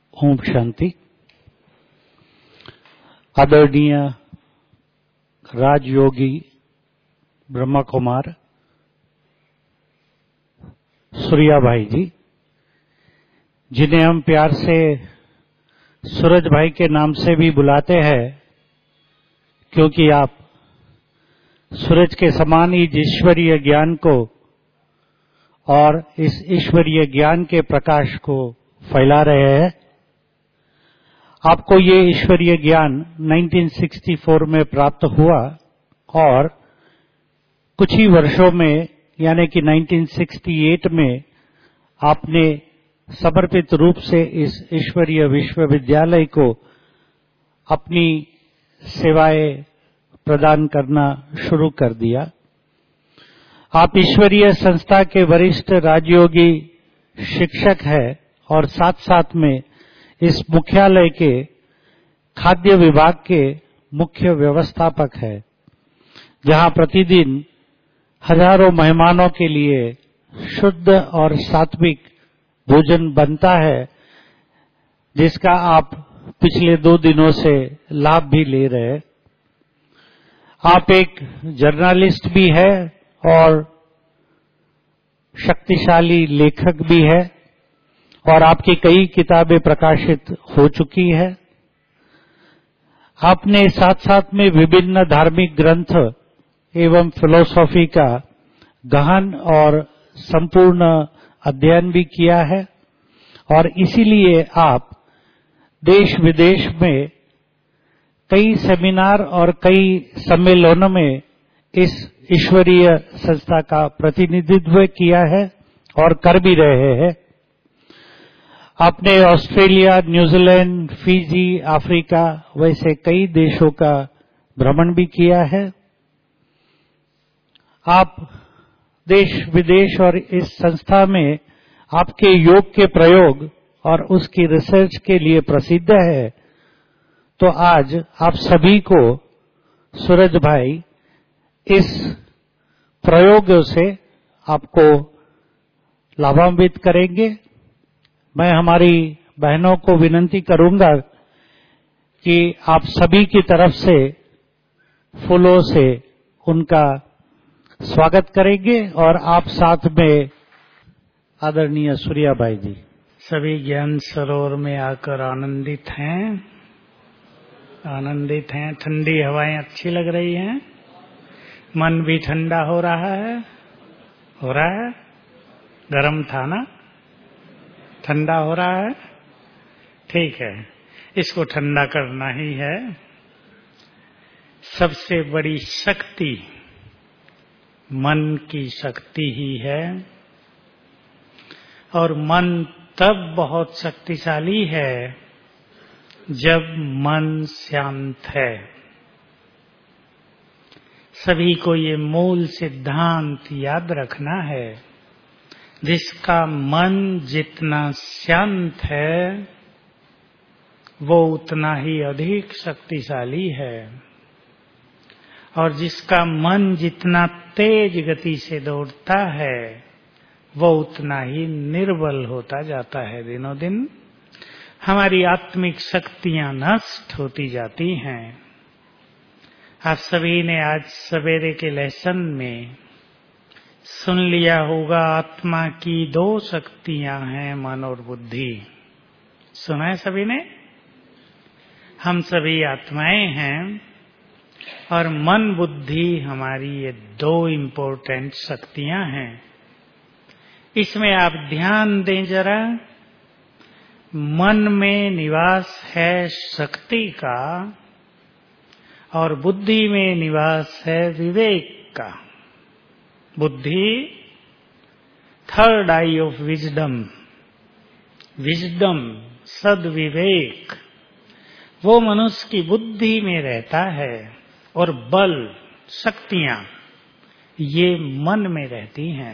ओम शांति। आदरणीय राजयोगी ब्रह्मा कुमार सूर्या भाई जी, जिन्हें हम प्यार से सूरज भाई के नाम से भी बुलाते हैं, क्योंकि आप सूरज के समान ही ईश्वरीय ज्ञान को और इस ईश्वरीय ज्ञान के प्रकाश को फैला रहे हैं। आपको ये ईश्वरीय ज्ञान 1964 में प्राप्त हुआ और कुछ ही वर्षों में यानी कि 1968 में आपने समर्पित रूप से इस ईश्वरीय विश्वविद्यालय को अपनी सेवाएं प्रदान करना शुरू कर दिया। आप ईश्वरीय संस्था के वरिष्ठ राजयोगी शिक्षक हैं और साथ साथ में इस मुख्यालय के खाद्य विभाग के मुख्य व्यवस्थापक है, जहां प्रतिदिन हजारों मेहमानों के लिए शुद्ध और सात्विक भोजन बनता है, जिसका आप पिछले 2 दिनों से लाभ भी ले रहे हैं। आप एक जर्नलिस्ट भी है और शक्तिशाली लेखक भी है और आपकी कई किताबें प्रकाशित हो चुकी है। आपने साथ साथ में विभिन्न धार्मिक ग्रंथ एवं फिलॉसफी का गहन और संपूर्ण अध्ययन भी किया है और इसीलिए आप देश विदेश में कई सेमिनार और कई सम्मेलनों में इस ईश्वरीय संस्था का प्रतिनिधित्व किया है और कर भी रहे हैं। आपने ऑस्ट्रेलिया, न्यूजीलैंड, फिजी, अफ्रीका वैसे कई देशों का भ्रमण भी किया है। आप देश विदेश और इस संस्था में आपके योग के प्रयोग और उसकी रिसर्च के लिए प्रसिद्ध है। तो आज आप सभी को सूरज भाई इस प्रयोगों से आपको लाभान्वित करेंगे। मैं हमारी बहनों को विनती करूंगा कि आप सभी की तरफ से फूलों से उनका स्वागत करेंगे और आप साथ में आदरणीय सूर्या भाई जी सभी ज्ञान सरोवर में आकर आनंदित हैं। ठंडी हवाएं अच्छी लग रही हैं, मन भी ठंडा हो रहा है। गर्म था ना, ठंडा हो रहा है। ठीक है, इसको ठंडा करना ही है। सबसे बड़ी शक्ति मन की शक्ति ही है और मन तब बहुत शक्तिशाली है जब मन शांत है। सभी को ये मूल सिद्धांत याद रखना है। जिसका मन जितना शांत है वो उतना ही अधिक शक्तिशाली है और जिसका मन जितना तेज गति से दौड़ता है वो उतना ही निर्बल होता जाता है। दिनों दिन हमारी आत्मिक शक्तियां नष्ट होती जाती हैं। आप सभी ने आज सवेरे के लेसन में सुन लिया होगा, आत्मा की 2 शक्तियां हैं, मन और बुद्धि। सुना है सभी ने? हम सभी आत्माएं हैं और मन बुद्धि हमारी ये 2 इम्पोर्टेंट शक्तियां हैं। इसमें आप ध्यान दें जरा। मन में निवास है शक्ति का और बुद्धि में निवास है विवेक का। बुद्धि थर्ड आई ऑफ विजडम सद्विवेक वो मनुष्य की बुद्धि में रहता है और बल शक्तियां ये मन में रहती हैं।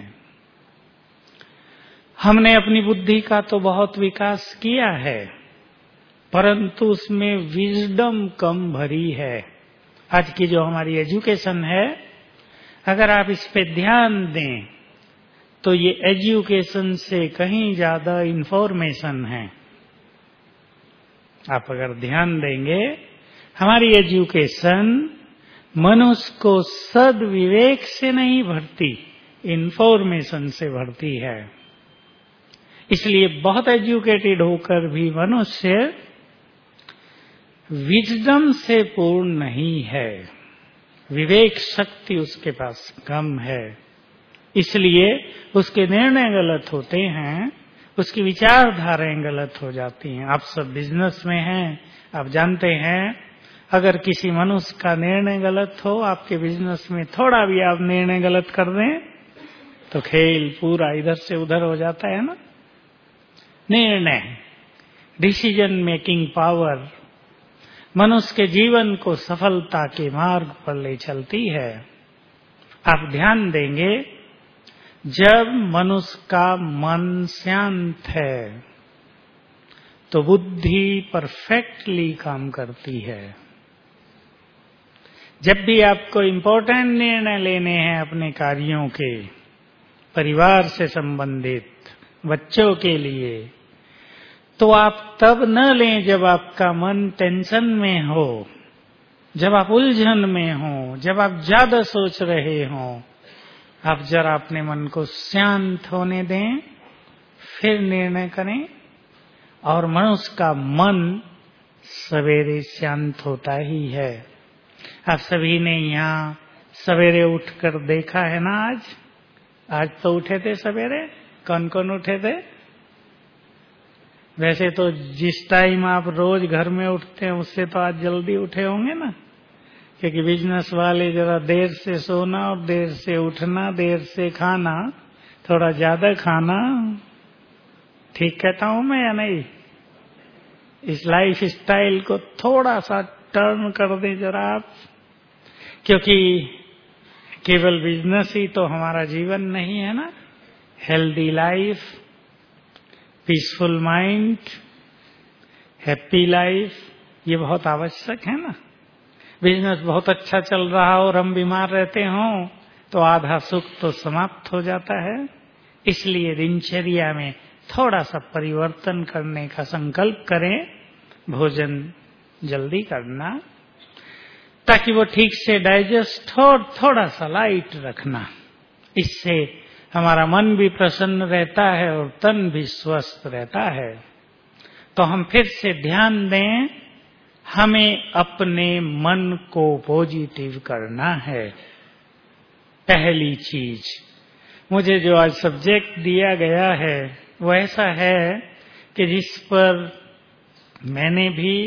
हमने अपनी बुद्धि का तो बहुत विकास किया है, परंतु उसमें विजडम कम भरी है। आज की जो हमारी एजुकेशन है, अगर आप इस पे ध्यान दें तो ये एजुकेशन से कहीं ज्यादा इंफॉर्मेशन है। आप अगर ध्यान देंगे, हमारी एजुकेशन मनुष्य को सद्विवेक से नहीं भरती, इंफॉर्मेशन से भरती है। इसलिए बहुत एजुकेटेड होकर भी मनुष्य विजडम से पूर्ण नहीं है, विवेक शक्ति उसके पास कम है, इसलिए उसके निर्णय गलत होते हैं, उसकी विचारधाराएं गलत हो जाती हैं। आप सब बिजनेस में हैं, आप जानते हैं अगर किसी मनुष्य का निर्णय गलत हो, आपके बिजनेस में थोड़ा भी आप निर्णय गलत कर दें तो खेल पूरा इधर से उधर हो जाता है ना। निर्णय, डिसीजन मेकिंग पावर मनुष्य के जीवन को सफलता के मार्ग पर ले चलती है। आप ध्यान देंगे, जब मनुष्य का मन शांत है तो बुद्धि परफेक्टली काम करती है। जब भी आपको इम्पोर्टेंट निर्णय लेने हैं अपने कार्यों के, परिवार से संबंधित, बच्चों के लिए, तो आप तब न लें जब आपका मन टेंशन में हो, जब आप उलझन में हो, जब आप ज्यादा सोच रहे हो। आप जरा अपने मन को शांत होने दें, फिर निर्णय करें। और मनुष्य का मन सवेरे शांत होता ही है। आप सभी ने यहाँ सवेरे उठकर देखा है ना। आज तो उठे थे सवेरे? कौन कौन उठे थे? वैसे तो जिस टाइम आप रोज घर में उठते हैं उससे तो आज जल्दी उठे होंगे ना, क्योंकि बिजनेस वाले जरा देर से सोना और देर से उठना, देर से खाना, थोड़ा ज्यादा खाना। ठीक कहता हूं मैं या नहीं? इस लाइफ स्टाइल को थोड़ा सा टर्न कर दे जरा आप, क्योंकि केवल बिजनेस ही तो हमारा जीवन नहीं है ना। Healthy life, peaceful mind, happy life, ये बहुत आवश्यक है ना। बिजनेस बहुत अच्छा चल रहा हो और हम बीमार रहते हों तो आधा सुख तो समाप्त हो जाता है। इसलिए दिनचर्या में थोड़ा सा परिवर्तन करने का संकल्प करें। भोजन जल्दी करना ताकि वो ठीक से डाइजेस्ट हो, और थोड़ा सा लाइट रखना। इससे हमारा मन भी प्रसन्न रहता है और तन भी स्वस्थ रहता है। तो हम फिर से ध्यान दें, हमें अपने मन को पॉजिटिव करना है। पहली चीज, मुझे जो आज सब्जेक्ट दिया गया है वो ऐसा है कि जिस पर मैंने भी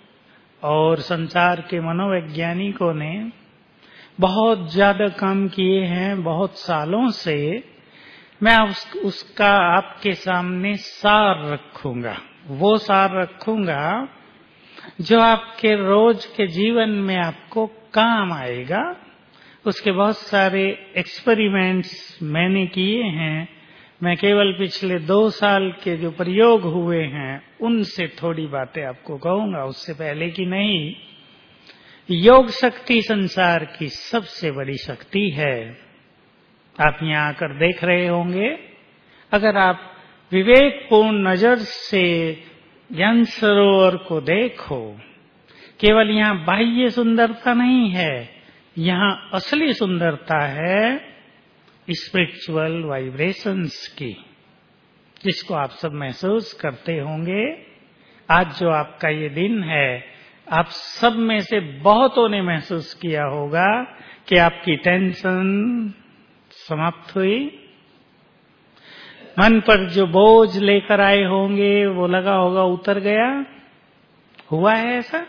और संसार के मनोवैज्ञानिकों ने बहुत ज्यादा काम किए हैं बहुत सालों से। मैं उसका आपके सामने सार रखूंगा, वो सार रखूंगा जो आपके रोज के जीवन में आपको काम आएगा। उसके बहुत सारे एक्सपेरिमेंट्स मैंने किए हैं। मैं केवल पिछले 2 साल के जो प्रयोग हुए हैं उनसे थोड़ी बातें आपको कहूंगा, उससे पहले की नहीं। योग शक्ति संसार की सबसे बड़ी शक्ति है। आप यहाँ आकर देख रहे होंगे, अगर आप विवेकपूर्ण नजर से ज्ञान सरोवर को देखो, केवल यहाँ बाह्य सुंदरता नहीं है, यहाँ असली सुंदरता है स्पिरिचुअल वाइब्रेशंस की, जिसको आप सब महसूस करते होंगे। आज जो आपका ये दिन है, आप सब में से बहुतों ने महसूस किया होगा कि आपकी टेंशन समाप्त हुई। मन पर जो बोझ लेकर आए होंगे वो लगा होगा उतर गया। हुआ है ऐसा?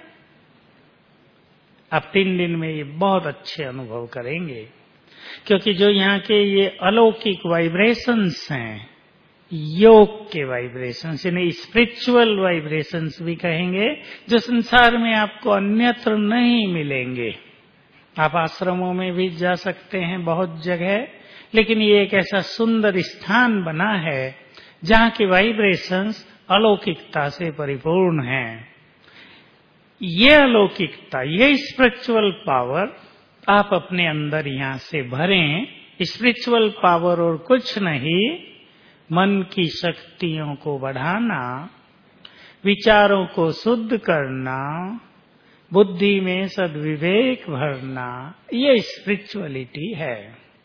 आप 3 दिन में ये बहुत अच्छे अनुभव करेंगे, क्योंकि जो यहाँ के ये अलौकिक वाइब्रेशंस हैं, योग के वाइब्रेशंस, इन्हें स्पिरिचुअल वाइब्रेशंस भी कहेंगे, जो संसार में आपको अन्यत्र नहीं मिलेंगे। आप आश्रमों में भी जा सकते हैं बहुत जगह, लेकिन ये एक ऐसा सुंदर स्थान बना है जहाँ की वाइब्रेशंस अलौकिकता से परिपूर्ण हैं। ये अलौकिकता, ये स्पिरिचुअल पावर आप अपने अंदर यहाँ से भरें। स्पिरिचुअल पावर और कुछ नहीं, मन की शक्तियों को बढ़ाना, विचारों को शुद्ध करना, बुद्धि में सद्विवेक भरना, ये स्पिरिचुअलिटी है।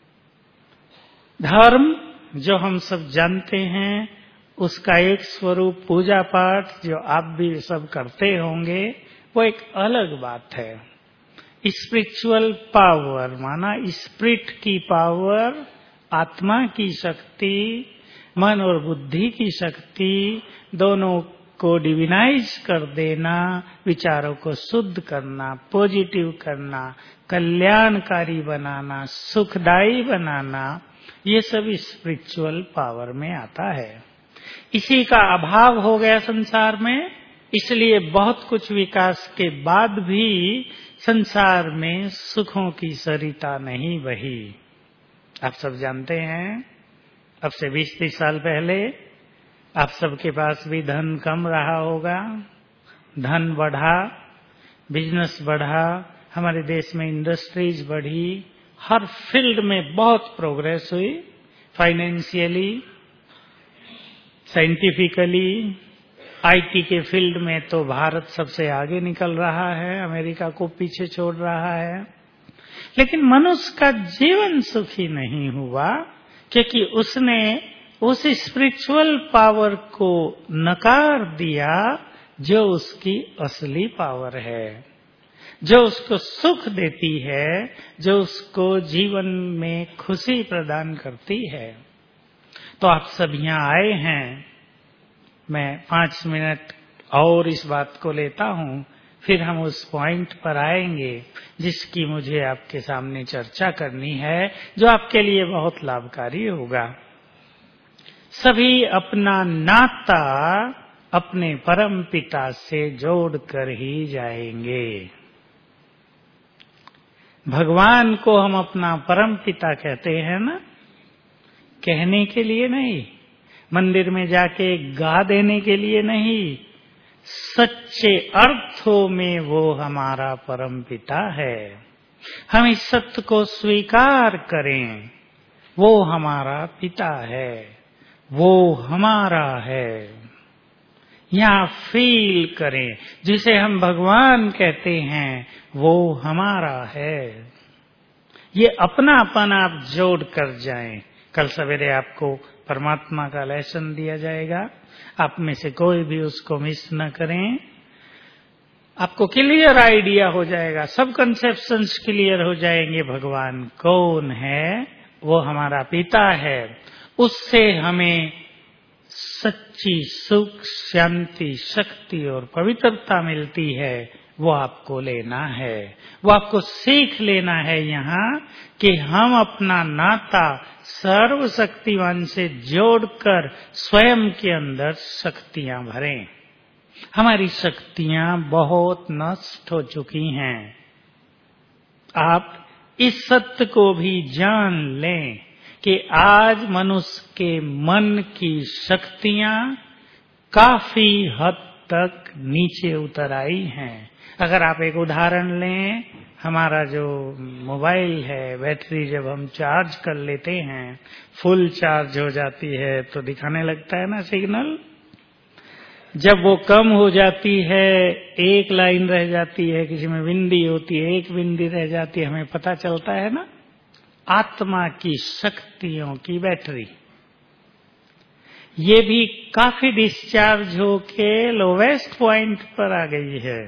धर्म जो हम सब जानते हैं, उसका एक स्वरूप पूजा पाठ जो आप भी सब करते होंगे, वो एक अलग बात है। स्पिरिचुअल पावर माना स्पिरिट की पावर, आत्मा की शक्ति, मन और बुद्धि की शक्ति, दोनों को डिविनाइज कर देना, विचारों को शुद्ध करना, पॉजिटिव करना, कल्याणकारी बनाना, सुखदायी बनाना, ये सब स्पिरिचुअल पावर में आता है। इसी का अभाव हो गया संसार में, इसलिए बहुत कुछ विकास के बाद भी संसार में सुखों की सरिता नहीं बही। आप सब जानते हैं, अब से 20-30 साल पहले आप सबके पास भी धन कम रहा होगा, धन बढ़ा, बिजनेस बढ़ा, हमारे देश में इंडस्ट्रीज बढ़ी, हर फील्ड में बहुत प्रोग्रेस हुई, फाइनेंशियली, साइंटिफिकली, आईटी के फील्ड में तो भारत सबसे आगे निकल रहा है, अमेरिका को पीछे छोड़ रहा है। लेकिन मनुष्य का जीवन सुखी नहीं हुआ, क्योंकि उसने उस स्पिरिचुअल पावर को नकार दिया जो उसकी असली पावर है, जो उसको सुख देती है, जो उसको जीवन में खुशी प्रदान करती है। तो आप सब यहाँ आए हैं, मैं 5 मिनट और इस बात को लेता हूँ, फिर हम उस पॉइंट पर आएंगे जिसकी मुझे आपके सामने चर्चा करनी है, जो आपके लिए बहुत लाभकारी होगा। सभी अपना नाता अपने परम पिता से जोड़कर ही जाएंगे। भगवान को हम अपना परम पिता कहते हैं ना, कहने के लिए नहीं, मंदिर में जाके गा देने के लिए नहीं, सच्चे अर्थों में वो हमारा परम पिता है। हम इस सत्य को स्वीकार करें, वो हमारा पिता है, वो हमारा है। यहाँ फील करें, जिसे हम भगवान कहते हैं, वो हमारा है। ये अपनापन आप जोड़ कर जाएं। कल सवेरे आपको परमात्मा का लेसन दिया जाएगा, आप में से कोई भी उसको मिस न करें। आपको क्लियर आइडिया हो जाएगा, सब कंसेप्शंस क्लियर हो जाएंगे। भगवान कौन है? वो हमारा पिता है। उससे हमें सच्ची सुख, शांति, शक्ति और पवित्रता मिलती है। वो आपको लेना है, वो आपको सीख लेना है यहाँ कि हम अपना नाता सर्वशक्तिवान से जोड़कर स्वयं के अंदर शक्तियां भरें। हमारी शक्तियां बहुत नष्ट हो चुकी हैं। आप इस सत्य को भी जान लें कि आज मनुष्य के मन की शक्तियां काफी हद तक नीचे उतर आई हैं। अगर आप एक उदाहरण लें, हमारा जो मोबाइल है, बैटरी जब हम चार्ज कर लेते हैं, फुल चार्ज हो जाती है तो दिखाने लगता है ना सिग्नल। जब वो कम हो जाती है, एक लाइन रह जाती है, किसी में बिंदी होती है, एक बिंदी रह जाती है, हमें पता चलता है ना। आत्मा की शक्तियों की बैटरी ये भी काफी डिस्चार्ज होके लोवेस्ट पॉइंट पर आ गई है।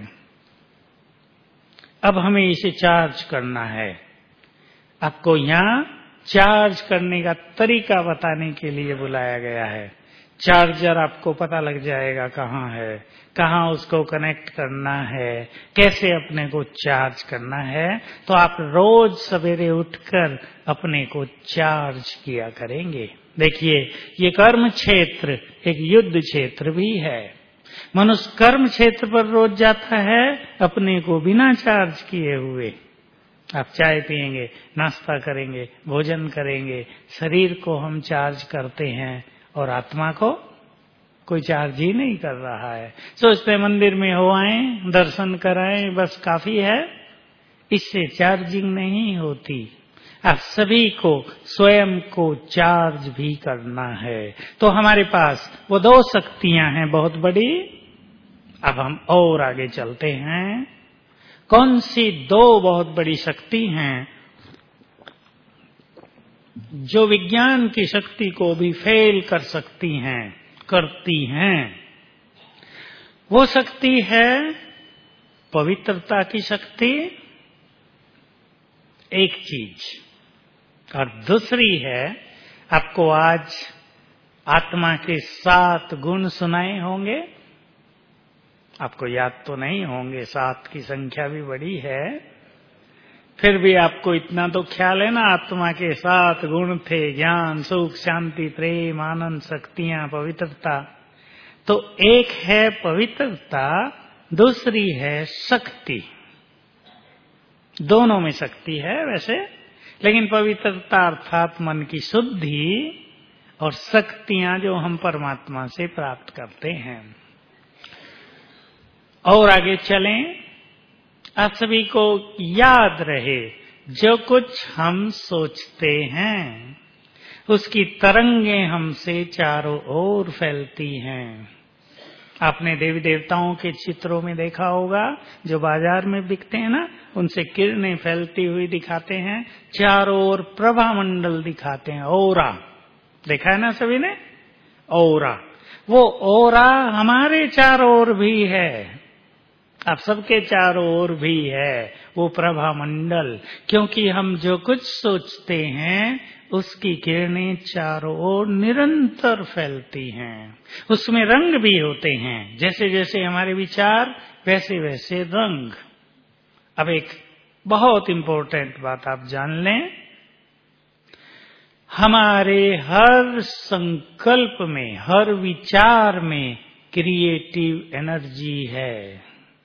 अब हमें इसे चार्ज करना है। आपको यहाँ चार्ज करने का तरीका बताने के लिए बुलाया गया है। चार्जर आपको पता लग जाएगा कहाँ है, कहाँ उसको कनेक्ट करना है, कैसे अपने को चार्ज करना है। तो आप रोज सवेरे उठकर अपने को चार्ज किया करेंगे। देखिए, ये कर्म क्षेत्र एक युद्ध क्षेत्र भी है। मनुष्य कर्म क्षेत्र पर रोज जाता है अपने को बिना चार्ज किए हुए। आप चाय पिएंगे, नाश्ता करेंगे, भोजन करेंगे, शरीर को हम चार्ज करते हैं और आत्मा को कोई चार्ज ही नहीं कर रहा है। सोचते मंदिर में हो आए, दर्शन कराएं, बस काफी है। इससे चार्जिंग नहीं होती। आप सभी को स्वयं को चार्ज भी करना है। तो हमारे पास वो दो शक्तियां हैं बहुत बड़ी। अब हम और आगे चलते हैं। कौन सी दो बहुत बड़ी शक्ति हैं जो विज्ञान की शक्ति को भी फेल कर सकती हैं, करती हैं? वो शक्ति है पवित्रता की शक्ति, एक चीज, और दूसरी है, आपको आज आत्मा के 7 गुण सुनाए होंगे। आपको याद तो नहीं होंगे, 7 की संख्या भी बड़ी है, फिर भी आपको इतना तो ख्याल है ना, आत्मा के 7 गुण थे, ज्ञान, सुख, शांति, प्रेम, आनंद, शक्तियां, पवित्रता। तो एक है पवित्रता, दूसरी है शक्ति। दोनों में शक्ति है वैसे, लेकिन पवित्रता अर्थात मन की शुद्धि, और शक्तियां जो हम परमात्मा से प्राप्त करते हैं। और आगे चलें। आप सभी को याद रहे, जो कुछ हम सोचते हैं उसकी तरंगें हमसे चारों ओर फैलती हैं। आपने देवी देवताओं के चित्रों में देखा होगा, जो बाजार में बिकते हैं ना, उनसे किरणें फैलती हुई दिखाते हैं, चारों ओर प्रभा मंडल दिखाते हैं, ओरा। देखा है ना सभी ने? ओरा। वो ओरा हमारे चारों ओर भी है, आप सबके चारों ओर भी है वो प्रभा मंडल, क्योंकि हम जो कुछ सोचते हैं उसकी किरणें चारों ओर निरंतर फैलती हैं। उसमें रंग भी होते हैं, जैसे जैसे हमारे विचार वैसे वैसे रंग। अब एक बहुत इंपॉर्टेंट बात आप जान लें, हमारे हर संकल्प में, हर विचार में क्रिएटिव एनर्जी है,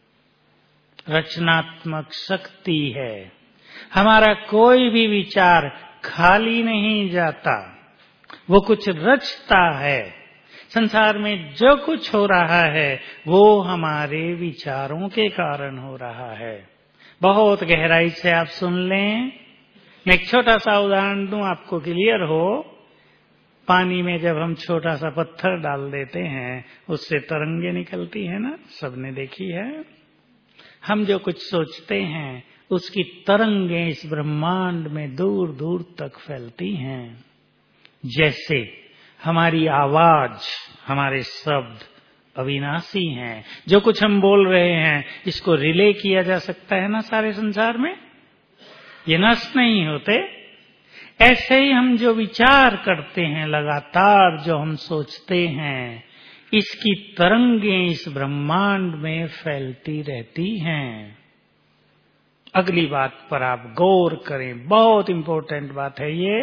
रचनात्मक शक्ति है। हमारा कोई भी विचार खाली नहीं जाता, वो कुछ रचता है। संसार में जो कुछ हो रहा है वो हमारे विचारों के कारण हो रहा है। बहुत गहराई से आप सुन लें। मैं एक छोटा सा उदाहरण दूं, आपको क्लियर हो। पानी में जब हम छोटा सा पत्थर डाल देते हैं, उससे तरंगे निकलती है ना, सबने देखी है। हम जो कुछ सोचते हैं उसकी तरंगें इस ब्रह्मांड में दूर दूर तक फैलती हैं। जैसे हमारी आवाज, हमारे शब्द अविनाशी हैं। जो कुछ हम बोल रहे हैं इसको रिले किया जा सकता है ना सारे संसार में, ये नष्ट नहीं होते। ऐसे ही हम जो विचार करते हैं, लगातार जो हम सोचते हैं, इसकी तरंगें इस ब्रह्मांड में फैलती रहती हैं। अगली बात पर आप गौर करें, बहुत इंपॉर्टेंट बात है ये।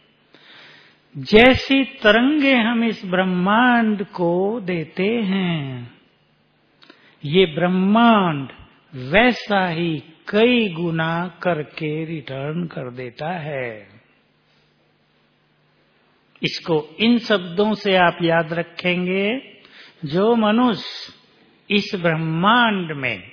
जैसी तरंगें हम इस ब्रह्मांड को देते हैं, ये ब्रह्मांड वैसा ही कई गुना करके रिटर्न कर देता है। इसको इन शब्दों से आप याद रखेंगे, जो मनुष्य इस ब्रह्मांड में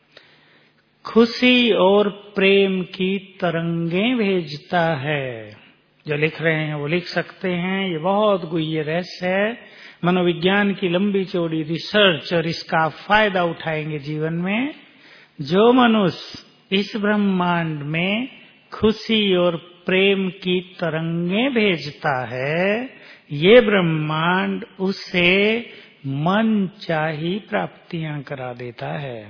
खुशी और प्रेम की तरंगें भेजता है, जो लिख रहे हैं वो लिख सकते हैं, ये बहुत गुह्य रहस्य है। मनोविज्ञान की लंबी चौड़ी रिसर्च, और इसका आप फायदा उठाएंगे जीवन में। जो मनुष्य इस ब्रह्मांड में खुशी और प्रेम की तरंगें भेजता है, ये ब्रह्मांड उसे मन चाही प्राप्तियां करा देता है।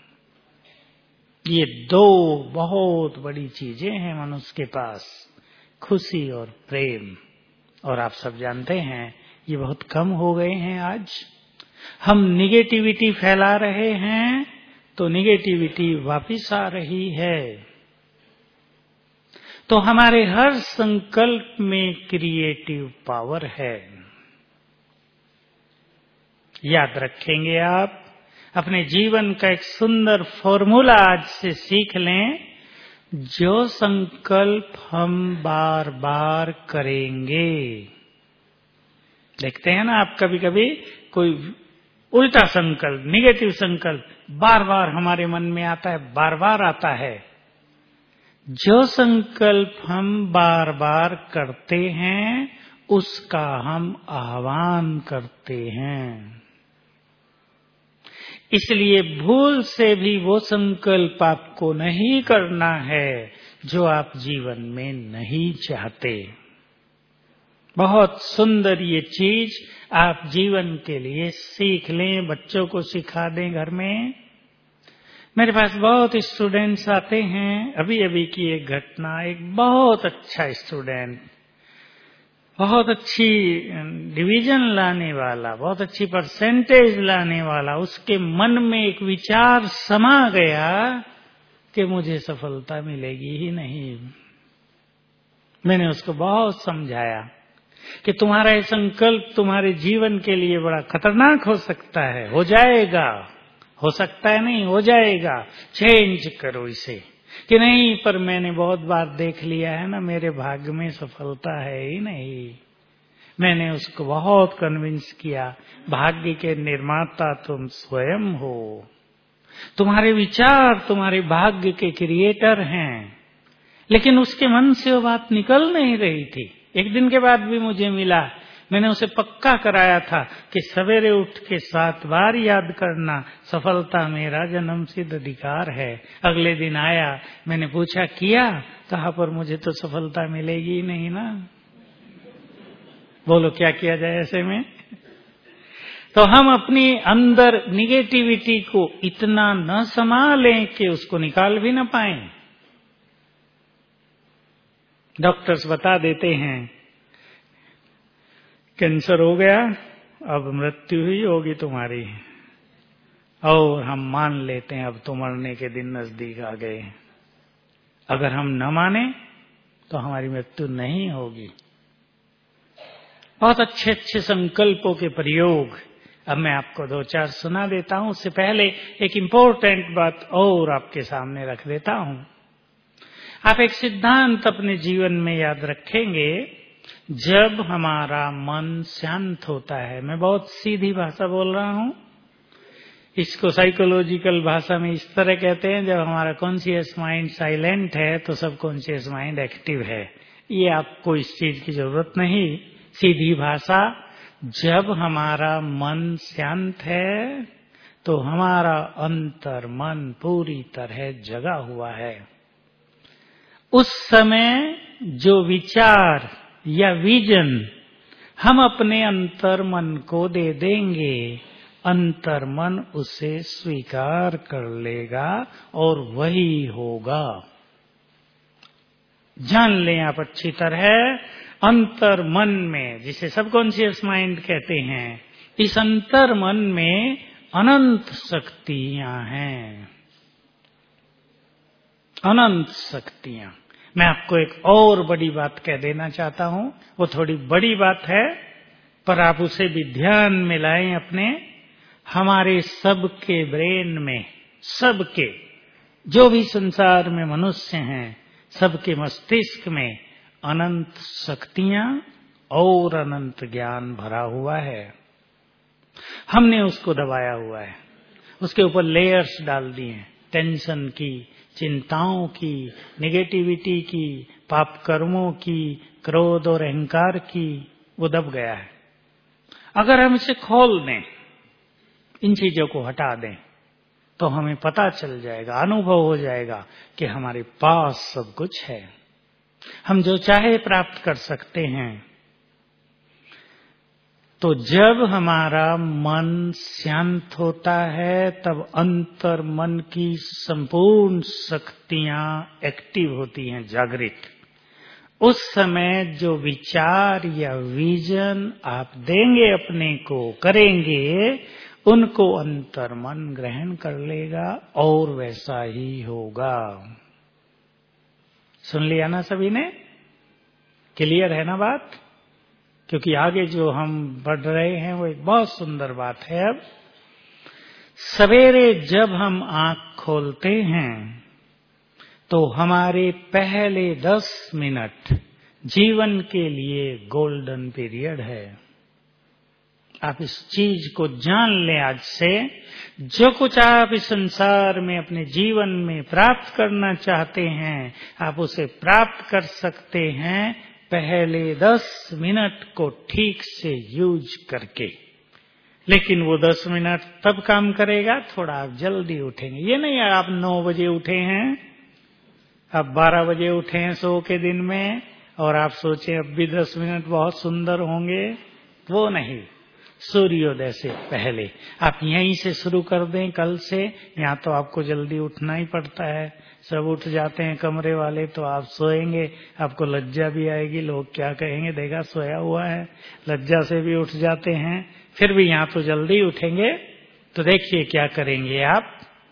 ये दो बहुत बड़ी चीजें हैं मनुष्य के पास, खुशी और प्रेम। और आप सब जानते हैं ये बहुत कम हो गए हैं आज। हम निगेटिविटी फैला रहे हैं तो निगेटिविटी वापिस आ रही है। तो हमारे हर संकल्प में क्रिएटिव पावर है। याद रखेंगे आप, अपने जीवन का एक सुंदर फॉर्मूला आज से सीख लें। जो संकल्प हम बार बार करेंगे, देखते हैं ना आप, कभी कभी कोई उल्टा संकल्प, निगेटिव संकल्प बार बार हमारे मन में आता है, बार बार आता है। जो संकल्प हम बार बार करते हैं उसका हम आह्वान करते हैं। इसलिए भूल से भी वो संकल्प आपको नहीं करना है जो आप जीवन में नहीं चाहते। बहुत सुंदर ये चीज आप जीवन के लिए सीख लें, बच्चों को सिखा दें घर में। मेरे पास बहुत स्टूडेंट्स आते हैं। अभी अभी की एक घटना, एक बहुत अच्छा स्टूडेंट, बहुत अच्छी डिवीजन लाने वाला, बहुत अच्छी परसेंटेज लाने वाला, उसके मन में एक विचार समा गया कि मुझे सफलता मिलेगी ही नहीं। मैंने उसको बहुत समझाया कि तुम्हारा ये संकल्प तुम्हारे जीवन के लिए बड़ा खतरनाक हो सकता है। हो जाएगा, हो सकता है नहीं, हो जाएगा, चेंज करो इसे। कि नहीं, पर मैंने बहुत बार देख लिया है ना, मेरे भाग्य में सफलता है ही नहीं। मैंने उसको बहुत कन्विंस किया, भाग्य के निर्माता तुम स्वयं हो, तुम्हारे विचार तुम्हारे भाग्य के क्रिएटर हैं। लेकिन उसके मन से वो बात निकल नहीं रही थी। एक दिन के बाद भी मुझे मिला, मैंने उसे पक्का कराया था कि सवेरे उठ के 7 बार याद करना, सफलता मेरा जन्मसिद्ध अधिकार है। अगले दिन आया, मैंने पूछा किया, कहा पर मुझे तो सफलता मिलेगी ही नहीं ना। बोलो क्या किया जाए ऐसे में? तो हम अपनी अंदर निगेटिविटी को इतना न संभालें कि उसको निकाल भी न पाएं। डॉक्टर्स बता देते हैं कैंसर हो गया, अब मृत्यु ही होगी तुम्हारी, और हम मान लेते हैं अब तो मरने के दिन नजदीक आ गए। अगर हम न माने तो हमारी मृत्यु नहीं होगी। बहुत अच्छे अच्छे संकल्पों के प्रयोग अब मैं आपको 2-4 सुना देता हूं। उससे पहले एक इम्पोर्टेंट बात और आपके सामने रख देता हूं। आप एक सिद्धांत अपने जीवन में याद रखेंगे, जब हमारा मन शांत होता है, मैं बहुत सीधी भाषा बोल रहा हूं, इसको साइकोलॉजिकल भाषा में इस तरह कहते हैं, जब हमारा कॉन्शियस माइंड साइलेंट है तो सब कॉन्शियस माइंड एक्टिव है। ये आपको इस चीज की जरूरत नहीं, सीधी भाषा, जब हमारा मन शांत है तो हमारा अंतर मन पूरी तरह जगा हुआ है। उस समय जो विचार या विजन हम अपने अंतर मन को दे देंगे, अंतर मन उसे स्वीकार कर लेगा और वही होगा। जान लें आप अच्छी तरह, अंतर मन में, जिसे सबकॉन्शियस माइंड कहते हैं, इस अंतर मन में अनंत शक्तियां हैं, अनंत शक्तियां। मैं आपको एक और बड़ी बात कह देना चाहता हूं, वो थोड़ी बड़ी बात है पर आप उसे भी ध्यान में लाएं अपने। हमारे सबके ब्रेन में, सबके जो भी संसार में मनुष्य हैं, सबके मस्तिष्क में अनंत शक्तियां और अनंत ज्ञान भरा हुआ है। हमने उसको दबाया हुआ है, उसके ऊपर लेयर्स डाल दिए हैं, टेंशन की, चिंताओं की, नेगेटिविटी की, पाप कर्मों की, क्रोध और अहंकार की, वो दब गया है। अगर हम इसे खोल दें, इन चीजों को हटा दें, तो हमें पता चल जाएगा, अनुभव हो जाएगा कि हमारे पास सब कुछ है, हम जो चाहे प्राप्त कर सकते हैं। तो जब हमारा मन शांत होता है तब अंतर मन की संपूर्ण शक्तियां एक्टिव होती हैं, जागृत। उस समय जो विचार या विजन आप देंगे, अपने को करेंगे, उनको अंतर मन ग्रहण कर लेगा और वैसा ही होगा। सुन लिया ना सभी ने? क्लियर है ना बात? क्योंकि आगे जो हम बढ़ रहे हैं वो एक बहुत सुंदर बात है। अब सवेरे जब हम आंख खोलते हैं तो हमारे पहले 10 मिनट जीवन के लिए गोल्डन पीरियड है। आप इस चीज को जान लें आज से। जो कुछ आप इस संसार में अपने जीवन में प्राप्त करना चाहते हैं, आप उसे प्राप्त कर सकते हैं पहले 10 मिनट को ठीक से यूज करके। लेकिन वो 10 मिनट तब काम करेगा, थोड़ा आप जल्दी उठेंगे। ये नहीं है आप 9 बजे उठे हैं, अब 12 बजे उठे हैं सो के दिन में, और आप सोचे अब भी 10 मिनट बहुत सुंदर होंगे, वो नहीं। सूर्योदय से पहले आप यहीं से शुरू कर दें। कल से यहाँ तो आपको जल्दी उठना ही पड़ता है, सब उठ जाते हैं कमरे वाले, तो आप सोएंगे, आपको लज्जा भी आएगी, लोग क्या कहेंगे, देखा सोया हुआ है, लज्जा से भी उठ जाते हैं। फिर भी यहाँ तो जल्दी उठेंगे। तो देखिए क्या करेंगे आप।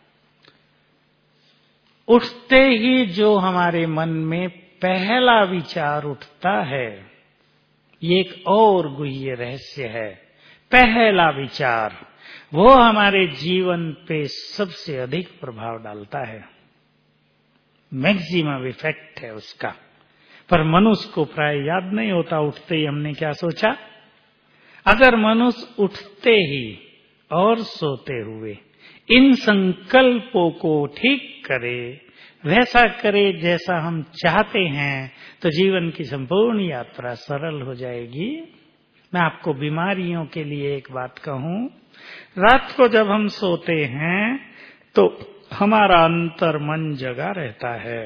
उठते ही जो हमारे मन में पहला विचार उठता है, ये एक और गुह्य रहस्य है। पहला विचार वो हमारे जीवन पे सबसे अधिक प्रभाव डालता है, मैक्सिमम इफेक्ट है उसका। पर मनुष्य को प्राय याद नहीं होता। उठते ही हमने क्या सोचा। अगर मनुष्य उठते ही और सोते हुए इन संकल्पों को ठीक करे, वैसा करे जैसा हम चाहते हैं, तो जीवन की संपूर्ण यात्रा सरल हो जाएगी। मैं आपको बीमारियों के लिए एक बात कहूं, रात को जब हम सोते हैं तो हमारा अंतर मन जगा रहता है।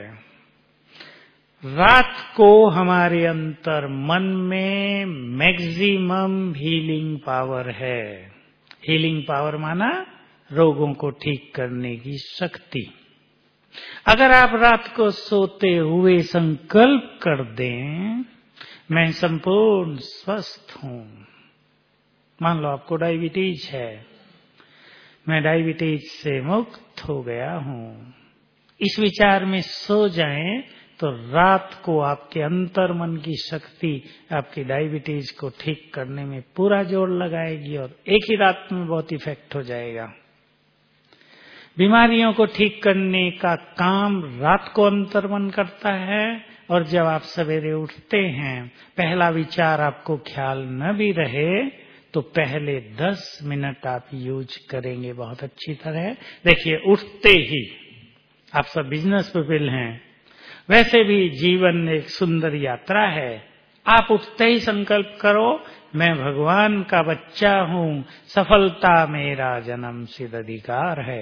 रात को हमारे अंतर मन में मैक्सिमम हीलिंग पावर है। हीलिंग पावर माना रोगों को ठीक करने की शक्ति। अगर आप रात को सोते हुए संकल्प कर दें, मैं संपूर्ण स्वस्थ हूं। मान लो आपको डायबिटीज है, मैं डायबिटीज से मुक्त हो गया हूं। इस विचार में सो जाएं तो रात को आपके अंतर मन की शक्ति आपकी डायबिटीज को ठीक करने में पूरा जोर लगाएगी, और एक ही रात में बहुत इफेक्ट हो जाएगा। बीमारियों को ठीक करने का काम रात को अंतर्मन करता है, और जब आप सवेरे उठते हैं, पहला विचार आपको ख्याल न भी रहे तो पहले 10 मिनट आप यूज करेंगे बहुत अच्छी तरह। देखिए, उठते ही आप सब बिजनेस पीपल हैं, वैसे भी जीवन एक सुंदर यात्रा है। आप उठते ही संकल्प करो, मैं भगवान का बच्चा हूं, सफलता मेरा जन्म सिद्ध अधिकार है।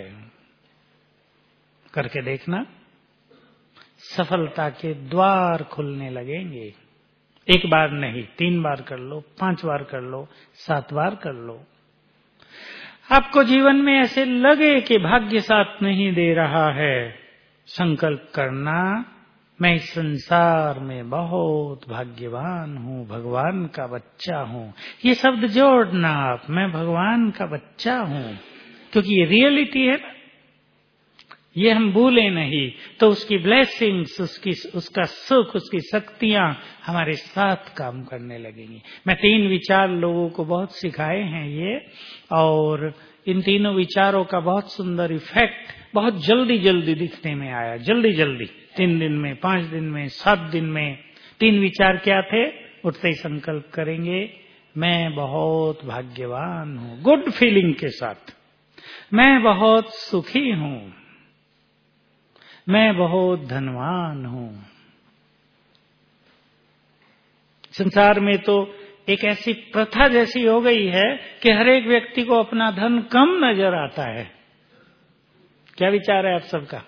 करके देखना, सफलता के द्वार खुलने लगेंगे। एक बार नहीं, 3 बार कर लो, 5 बार कर लो, 7 बार कर लो। आपको जीवन में ऐसे लगे कि भाग्य साथ नहीं दे रहा है, संकल्प करना, मैं इस संसार में बहुत भाग्यवान हूं, भगवान का बच्चा हूं। ये शब्द जोड़ना आप, मैं भगवान का बच्चा हूं, क्योंकि ये रियलिटी है ना, ये हम भूले नहीं तो उसकी ब्लेसिंग्स, उसका सुख, उसकी शक्तियां हमारे साथ काम करने लगेंगी। मैं 3 विचार लोगों को बहुत सिखाए हैं ये, और इन तीनों विचारों का बहुत सुंदर इफेक्ट बहुत जल्दी जल्दी दिखने में आया। जल्दी जल्दी 3 दिन में, 5 दिन में, 7 दिन में। 3 विचार क्या थे? उठते ही संकल्प करेंगे, मैं बहुत भाग्यवान हूं, गुड फीलिंग के साथ। मैं बहुत सुखी हूं, मैं बहुत धनवान हूं। संसार में तो एक ऐसी प्रथा जैसी हो गई है कि हर एक व्यक्ति को अपना धन कम नजर आता है। क्या विचार है आप सबका?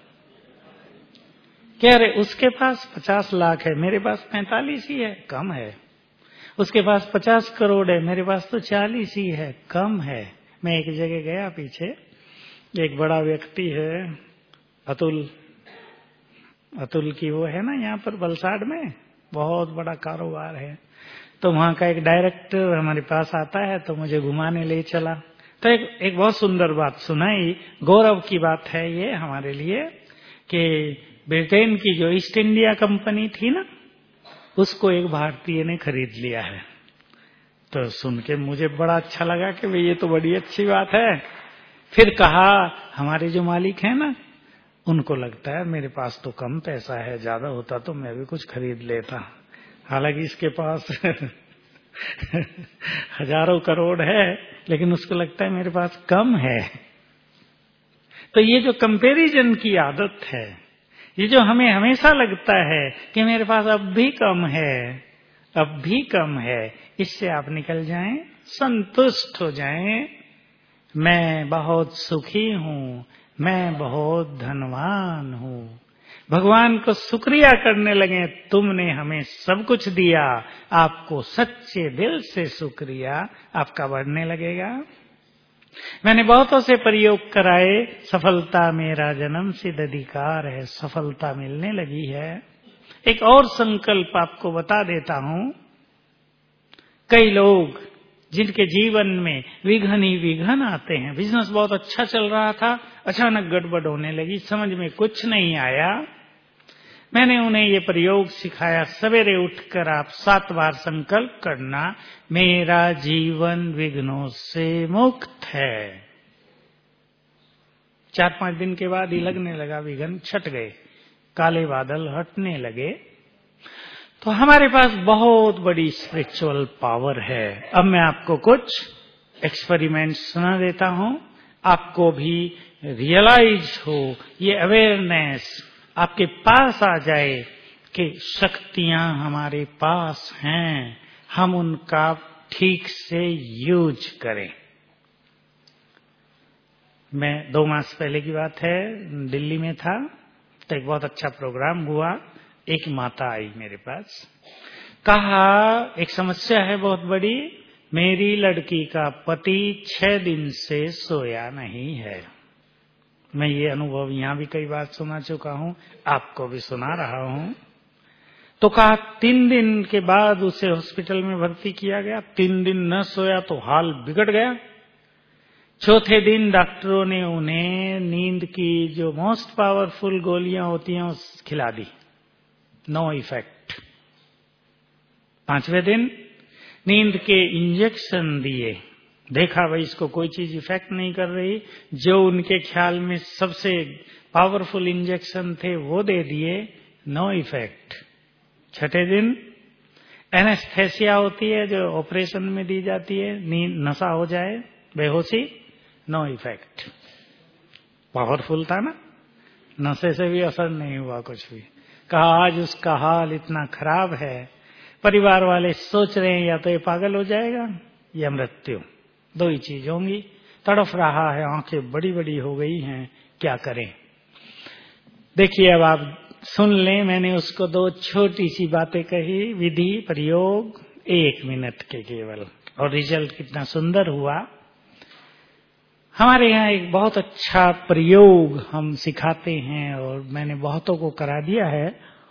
कह रहे उसके पास 50 लाख है, मेरे पास 45 ही है, कम है। उसके पास 50 करोड़ है, मेरे पास तो 40 ही है, कम है। मैं एक जगह गया पीछे, एक बड़ा व्यक्ति है, अतुल की वो है ना यहाँ पर वलसाड में, बहुत बड़ा कारोबार है। तो वहाँ का एक डायरेक्टर हमारे पास आता है, तो मुझे घुमाने ले चला। तो एक बहुत सुंदर बात सुनाई, गौरव की बात है ये हमारे लिए, कि ब्रिटेन की जो ईस्ट इंडिया कंपनी थी ना, उसको एक भारतीय ने खरीद लिया है। तो सुन के मुझे बड़ा अच्छा लगा कि भाई ये तो बड़ी अच्छी बात है। फिर कहा, हमारे जो मालिक हैं ना, उनको लगता है मेरे पास तो कम पैसा है, ज्यादा होता तो मैं भी कुछ खरीद लेता। हालांकि इसके पास हजारों करोड़ है, लेकिन उसको लगता है मेरे पास कम है। तो ये जो कंपैरिजन की आदत है, ये जो हमें हमेशा लगता है कि मेरे पास अब भी कम है, अब भी कम है, इससे आप निकल जाएं, संतुष्ट हो जाएं। मैं बहुत सुखी हूँ, मैं बहुत धनवान हूँ। भगवान को शुक्रिया करने लगे, तुमने हमें सब कुछ दिया, आपको सच्चे दिल से शुक्रिया, आपका बढ़ने लगेगा। मैंने बहुतों से प्रयोग कराए, सफलता मेरा जन्म सिद्ध अधिकार है, सफलता मिलने लगी है। एक और संकल्प आपको बता देता हूं। कई लोग जिनके जीवन में विघ्न ही विघ्न आते हैं, बिजनेस बहुत अच्छा चल रहा था, अचानक गड़बड़ होने लगी, समझ में कुछ नहीं आया। मैंने उन्हें ये प्रयोग सिखाया, सवेरे उठकर आप 7 बार संकल्प करना, मेरा जीवन विघ्नों से मुक्त है। 4-5 दिन के बाद ही लगने लगा, विघ्न छट गए, काले बादल हटने लगे। तो हमारे पास बहुत बड़ी स्पिरिचुअल पावर है। अब मैं आपको कुछ एक्सपेरिमेंट सुना देता हूं, आपको भी रियलाइज हो, ये अवेयरनेस आपके पास आ जाए कि शक्तियां हमारे पास हैं, हम उनका ठीक से यूज करें। मैं 2 मास पहले की बात है, दिल्ली में था, तो एक बहुत अच्छा प्रोग्राम हुआ। एक माता आई मेरे पास, कहा एक समस्या है बहुत बड़ी, मेरी लड़की का पति 6 दिन से सोया नहीं है। मैं ये अनुभव यहां भी कई बार सुना चुका हूं, आपको भी सुना रहा हूं। तो कहा 3 दिन के बाद उसे हॉस्पिटल में भर्ती किया गया, 3 दिन न सोया तो हाल बिगड़ गया। चौथे दिन डॉक्टरों ने उन्हें नींद की जो मोस्ट पावरफुल गोलियां होती हैं उस खिला दी, नो इफेक्ट। 5वें दिन नींद के इंजेक्शन दिए, देखा भाई इसको कोई चीज इफेक्ट नहीं कर रही, जो उनके ख्याल में सबसे पावरफुल इंजेक्शन थे वो दे दिए, नो इफेक्ट। 6ठे दिन एनेस्थेसिया होती है जो ऑपरेशन में दी जाती है, नींद नशा हो जाए, बेहोशी, नो इफेक्ट। पावरफुल था ना, नशे से भी असर नहीं हुआ कुछ भी। कहा आज उसका हाल इतना खराब है, परिवार वाले सोच रहे हैं या तो ये पागल हो जाएगा या मृत्यु, 2 ही चीज होंगी। तड़फ रहा है, आंखें बड़ी बड़ी हो गई हैं, क्या करें। देखिए अब आप सुन लें, मैंने उसको 2 छोटी सी बातें कही, विधि प्रयोग 1 मिनट के केवल, और रिजल्ट कितना सुंदर हुआ। हमारे यहाँ एक बहुत अच्छा प्रयोग हम सिखाते हैं और मैंने बहुतों को करा दिया है।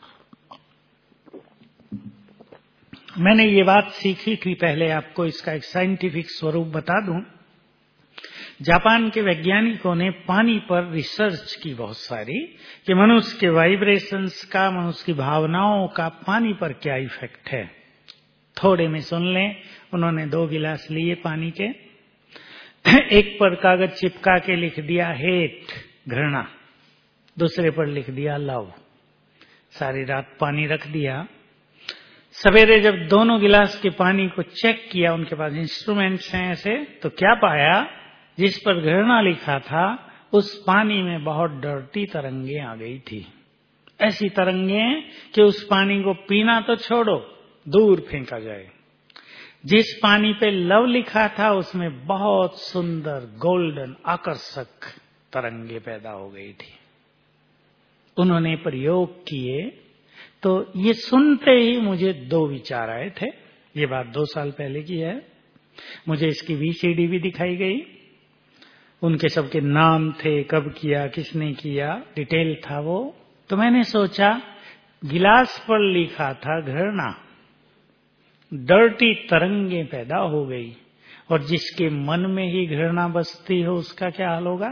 मैंने ये बात सीखी थी पहले, आपको इसका एक साइंटिफिक स्वरूप बता दूं। जापान के वैज्ञानिकों ने पानी पर रिसर्च की बहुत सारी, कि मनुष्य के वाइब्रेशंस का, मनुष्य की भावनाओं का पानी पर क्या इफेक्ट है। थोड़े में सुन लें। उन्होंने 2 गिलास लिए पानी के, एक पर कागज चिपका के लिख दिया हेट, घृणा, दूसरे पर लिख दिया लव। सारी रात पानी रख दिया। सवेरे जब दोनों गिलास के पानी को चेक किया, उनके पास इंस्ट्रूमेंट्स हैं ऐसे, तो क्या पाया, जिस पर घृणा लिखा था उस पानी में बहुत डर्टी तरंगे आ गई थी। ऐसी तरंगे कि उस पानी को पीना तो छोड़ो, दूर फेंका जाए। जिस पानी पे लव लिखा था उसमें बहुत सुंदर गोल्डन आकर्षक तरंगे पैदा हो गई थी। उन्होंने प्रयोग किए तो ये सुनते ही मुझे 2 विचार आए थे। ये बात 2 साल पहले की है। मुझे इसकी VCD भी दिखाई गई, उनके सबके नाम थे, कब किया, किसने किया, डिटेल था वो। तो मैंने सोचा, गिलास पर लिखा था घृणा, डर्टी तरंगे पैदा हो गई, और जिसके मन में ही घृणा बसती हो उसका क्या हाल होगा।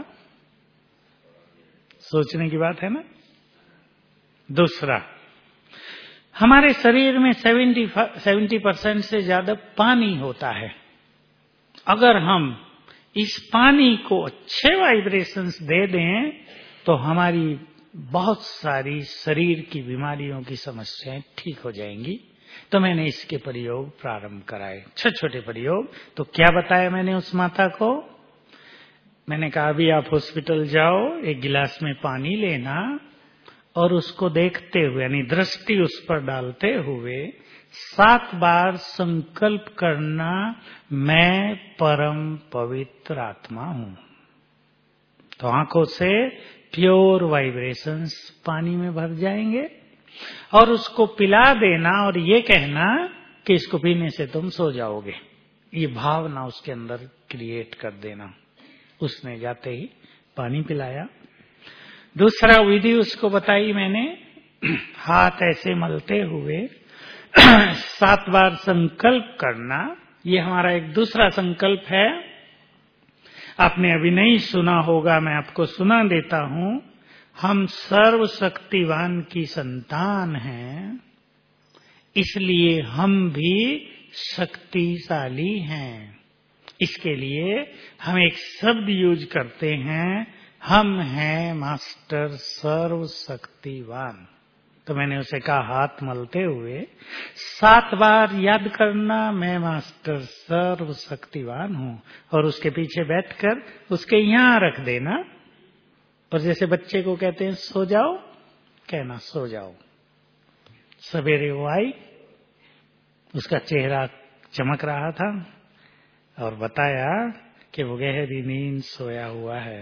सोचने की बात है ना। दूसरा, हमारे शरीर में 70% से ज्यादा पानी होता है। अगर हम इस पानी को अच्छे वाइब्रेशंस दे दें तो हमारी बहुत सारी शरीर की बीमारियों की समस्याएं ठीक हो जाएंगी। तो मैंने इसके प्रयोग प्रारंभ कराए, छोटे प्रयोग। तो क्या बताया मैंने उस माता को, मैंने कहा अभी आप हॉस्पिटल जाओ, 1 गिलास में पानी लेना और उसको देखते हुए, यानी दृष्टि उस पर डालते हुए 7 बार संकल्प करना, मैं परम पवित्र आत्मा हूं। तो आंखों से प्योर वाइब्रेशंस पानी में भर जाएंगे और उसको पिला देना और ये कहना कि इसको पीने से तुम सो जाओगे। ये भावना उसके अंदर क्रिएट कर देना। उसने जाते ही पानी पिलाया। दूसरा विधि उसको बताई मैंने, हाथ ऐसे मलते हुए 7 बार संकल्प करना। ये हमारा एक दूसरा संकल्प है। आपने अभी नहीं सुना होगा, मैं आपको सुना देता हूं। हम सर्वशक्तिवान की संतान हैं, इसलिए हम भी शक्तिशाली हैं। इसके लिए हम एक शब्द यूज करते हैं, हम हैं मास्टर सर्वशक्तिवान। तो मैंने उसे कहा हाथ मलते हुए 7 बार याद करना, मैं मास्टर सर्वशक्तिवान हूं, और उसके पीछे बैठकर उसके यहां रख देना। और जैसे बच्चे को कहते हैं सो जाओ, कहना सो जाओ। सवेरे वो आई, उसका चेहरा चमक रहा था और बताया कि वो गहरी नींद सोया हुआ है।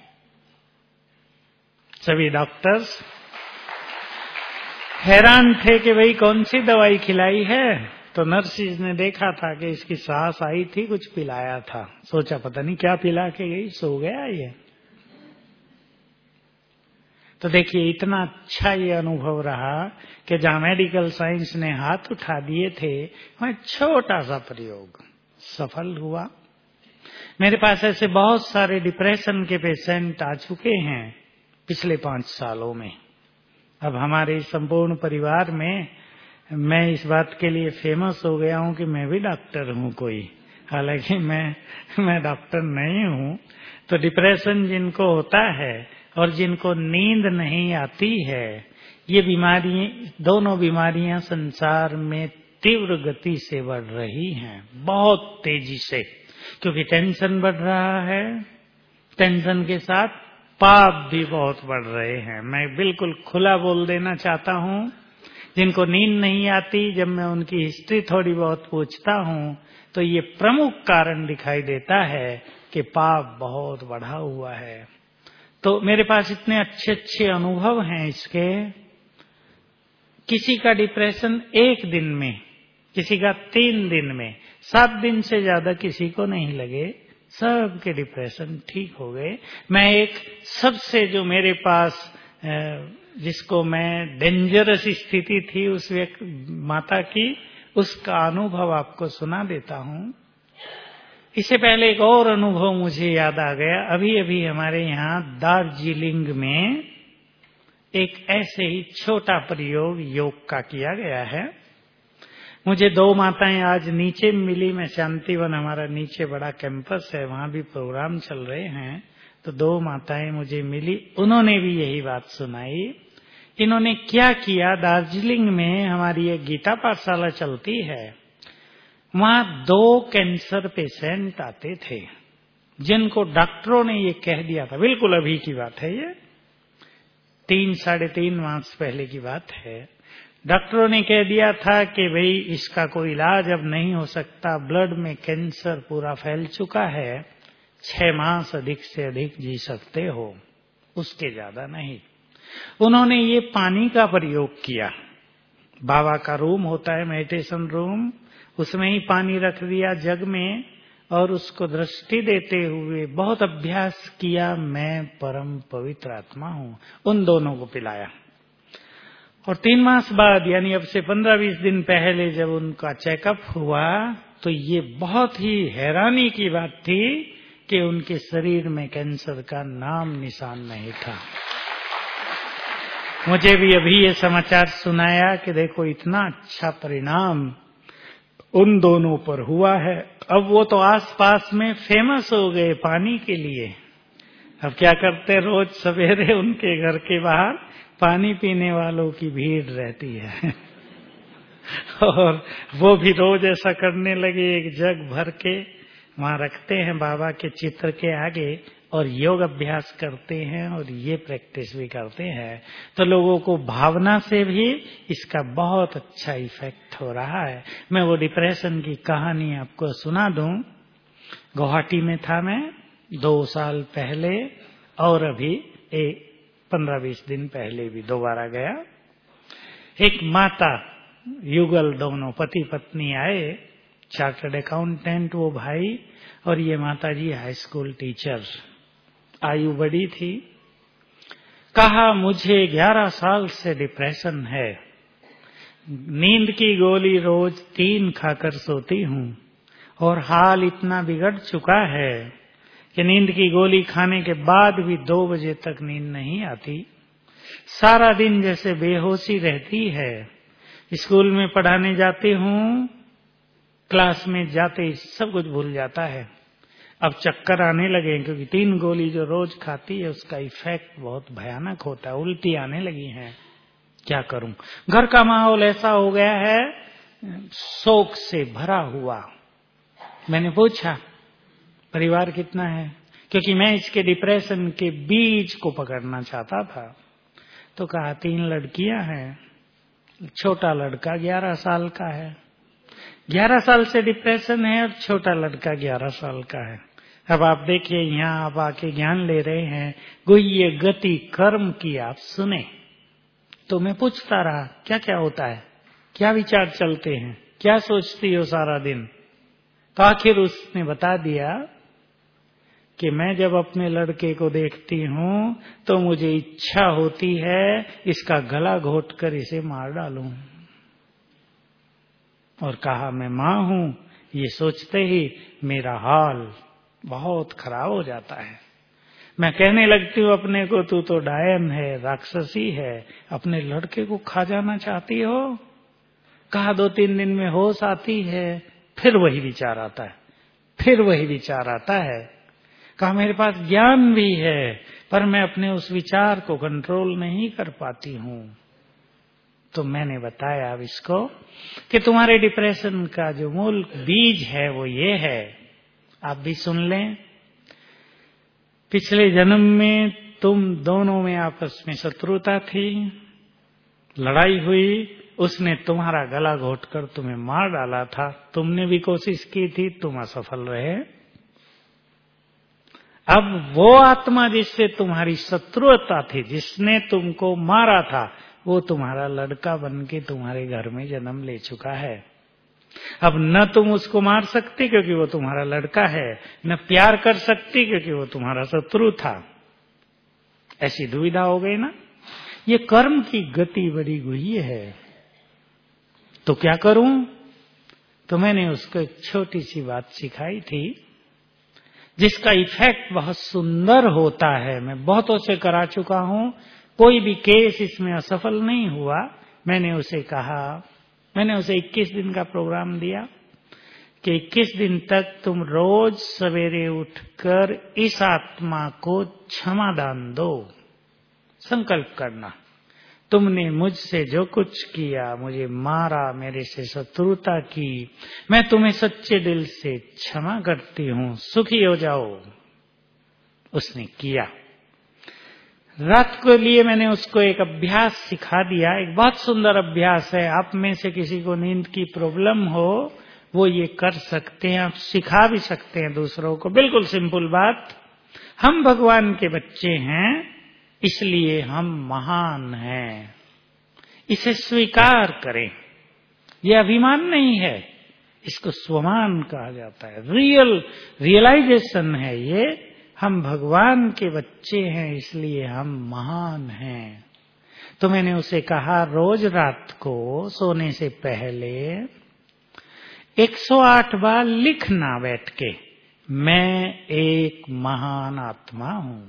सभी डॉक्टर्स हैरान थे कि भाई कौन सी दवाई खिलाई है। तो नर्सिस ने देखा था कि इसकी सांस आई थी, कुछ पिलाया था। सोचा पता नहीं क्या पिला के गई, सो गया ये। तो देखिए इतना अच्छा ये अनुभव रहा कि जहां मेडिकल साइंस ने हाथ उठा दिए थे, वहां छोटा सा प्रयोग सफल हुआ। मेरे पास ऐसे बहुत सारे डिप्रेशन के पेशेंट आ चुके हैं पिछले 5 सालों में। अब हमारे संपूर्ण परिवार में मैं इस बात के लिए फेमस हो गया हूं कि मैं भी डॉक्टर हूं कोई, हालांकि मैं डॉक्टर नहीं हूं। तो डिप्रेशन जिनको होता है और जिनको नींद नहीं आती है, ये दोनों बीमारियां संसार में तीव्र गति से बढ़ रही हैं, बहुत तेजी से, क्योंकि टेंशन बढ़ रहा है। टेंशन के साथ पाप भी बहुत बढ़ रहे हैं। मैं बिल्कुल खुला बोल देना चाहता हूं, जिनको नींद नहीं आती, जब मैं उनकी हिस्ट्री थोड़ी बहुत पूछता हूं तो ये प्रमुख कारण दिखाई देता है कि पाप बहुत बढ़ा हुआ है। तो मेरे पास इतने अच्छे अच्छे अनुभव हैं इसके। किसी का डिप्रेशन 1 दिन में, किसी का 3 दिन में, 7 दिन से ज्यादा किसी को नहीं लगे, सबके डिप्रेशन ठीक हो गए। मैं एक सबसे जो मेरे पास जिसको मैं डेंजरस स्थिति थी उस माता की, उसका अनुभव आपको सुना देता हूं। इससे पहले एक और अनुभव मुझे याद आ गया। अभी अभी हमारे यहाँ दार्जिलिंग में एक ऐसे ही छोटा प्रयोग योग का किया गया है। मुझे 2 माताएं आज नीचे मिली। मैं शांतिवन, हमारा नीचे बड़ा कैंपस है, वहां भी प्रोग्राम चल रहे हैं। तो 2 माताएं मुझे मिली, उन्होंने भी यही बात सुनाई। इन्होंने क्या किया, दार्जिलिंग में हमारी एक गीता पाठशाला चलती है, वहां 2 कैंसर पेशेंट आते थे जिनको डॉक्टरों ने ये कह दिया था, बिल्कुल अभी की बात है, ये 3-3.5 मास पहले की बात है। डॉक्टरों ने कह दिया था कि भाई इसका कोई इलाज अब नहीं हो सकता, ब्लड में कैंसर पूरा फैल चुका है, 6 मास अधिक से अधिक जी सकते हो, उसके ज्यादा नहीं। उन्होंने ये पानी का प्रयोग किया। बाबा का रूम होता है, मेडिटेशन रूम, उसमें ही पानी रख दिया जग में और उसको दृष्टि देते हुए बहुत अभ्यास किया, मैं परम पवित्र आत्मा हूं। उन दोनों को पिलाया और 3 मास बाद, यानी अब से 15-20 दिन पहले जब उनका चेकअप हुआ तो ये बहुत ही हैरानी की बात थी कि उनके शरीर में कैंसर का नाम निशान नहीं था। मुझे भी अभी ये समाचार सुनाया कि देखो इतना अच्छा परिणाम उन दोनों पर हुआ है। अब वो तो आसपास में फेमस हो गए पानी के लिए। अब क्या करते, रोज सवेरे उनके घर के बाहर पानी पीने वालों की भीड़ रहती है और वो भी रोज ऐसा करने लगे, एक जग भर के वहां रखते हैं बाबा के चित्र के आगे और योग अभ्यास करते हैं और ये प्रैक्टिस भी करते हैं, तो लोगों को भावना से भी इसका बहुत अच्छा इफेक्ट हो रहा है। मैं वो डिप्रेशन की कहानी आपको सुना दूं। गुवाहाटी में था मैं 2 साल पहले, और अभी 15-20 दिन पहले भी दोबारा गया। एक माता युगल, दोनों पति पत्नी आए, चार्टर्ड अकाउंटेंट वो भाई, और ये माता जी हाई स्कूल टीचर। आयु बड़ी थी। कहा मुझे 11 साल से डिप्रेशन है, नींद की गोली रोज 3 खाकर सोती हूँ, और हाल इतना बिगड़ चुका है कि नींद की गोली खाने के बाद भी 2 बजे तक नींद नहीं आती। सारा दिन जैसे बेहोशी रहती है। स्कूल में पढ़ाने जाती हूँ, क्लास में जाते ही सब कुछ भूल जाता है। अब चक्कर आने लगे, क्योंकि 3 गोली जो रोज खाती है उसका इफेक्ट बहुत भयानक होता है। उल्टी आने लगी है। क्या करूं? घर का माहौल ऐसा हो गया है, शोक से भरा हुआ। मैंने पूछा परिवार कितना है, क्योंकि मैं इसके डिप्रेशन के बीज को पकड़ना चाहता था। तो कहा 3 लड़कियां हैं, छोटा लड़का 11 साल का है। 11 साल से डिप्रेशन है और छोटा लड़का 11 साल का है। अब आप देखिए, यहाँ आप आके ज्ञान ले रहे हैं, गुह्य गति कर्म की आप सुने। तो मैं पूछता रहा क्या क्या होता है, क्या विचार चलते हैं, क्या सोचती हो सारा दिन। तो आखिर उसने बता दिया कि मैं जब अपने लड़के को देखती हूँ तो मुझे इच्छा होती है इसका गला घोटकर इसे मार डालूं। और कहा मैं माँ हूं, ये सोचते ही मेरा हाल बहुत खराब हो जाता है। मैं कहने लगती हूँ अपने को, तू तो डायन है, राक्षसी है, अपने लड़के को खा जाना चाहती हो। कहा 2-3 दिन में होश आती है, फिर वही विचार आता है, फिर वही विचार आता है। कहा मेरे पास ज्ञान भी है, पर मैं अपने उस विचार को कंट्रोल नहीं कर पाती हूँ। तो मैंने बताया अब इसको कि तुम्हारे डिप्रेशन का जो मूल बीज है वो ये है, आप भी सुन लें। पिछले जन्म में तुम दोनों में आपस में शत्रुता थी, लड़ाई हुई, उसने तुम्हारा गला घोटकर तुम्हें मार डाला था। तुमने भी कोशिश की थी, तुम असफल रहे। अब वो आत्मा जिससे तुम्हारी शत्रुता थी, जिसने तुमको मारा था, वो तुम्हारा लड़का बनके तुम्हारे घर में जन्म ले चुका है। अब न तुम उसको मार सकती क्योंकि वो तुम्हारा लड़का है, न प्यार कर सकती क्योंकि वो तुम्हारा शत्रु था। ऐसी दुविधा हो गई ना। ये कर्म की गति बड़ी गुह्य है। तो क्या करूं? तो मैंने उसको एक छोटी सी बात सिखाई थी जिसका इफेक्ट बहुत सुंदर होता है। मैं बहुतों से करा चुका हूं, कोई भी केस इसमें असफल नहीं हुआ। मैंने उसे कहा, मैंने उसे 21 दिन का प्रोग्राम दिया कि 21 दिन तक तुम रोज सवेरे उठकर इस आत्मा को क्षमादान दो। संकल्प करना, तुमने मुझसे जो कुछ किया, मुझे मारा, मेरे से शत्रुता की, मैं तुम्हें सच्चे दिल से क्षमा करती हूँ, सुखी हो जाओ। उसने किया। रात के लिए मैंने उसको एक अभ्यास सिखा दिया। एक बहुत सुंदर अभ्यास है। आप में से किसी को नींद की प्रॉब्लम हो, वो ये कर सकते हैं, आप सिखा भी सकते हैं दूसरों को। बिल्कुल सिंपल बात, हम भगवान के बच्चे हैं, इसलिए हम महान हैं, इसे स्वीकार करें। ये अभिमान नहीं है, इसको स्वमान कहा जाता है। रियलाइजेशन है ये, हम भगवान के बच्चे हैं इसलिए हम महान हैं। तो मैंने उसे कहा रोज रात को सोने से पहले 108 बार लिखना बैठ के, मैं एक महान आत्मा हूं।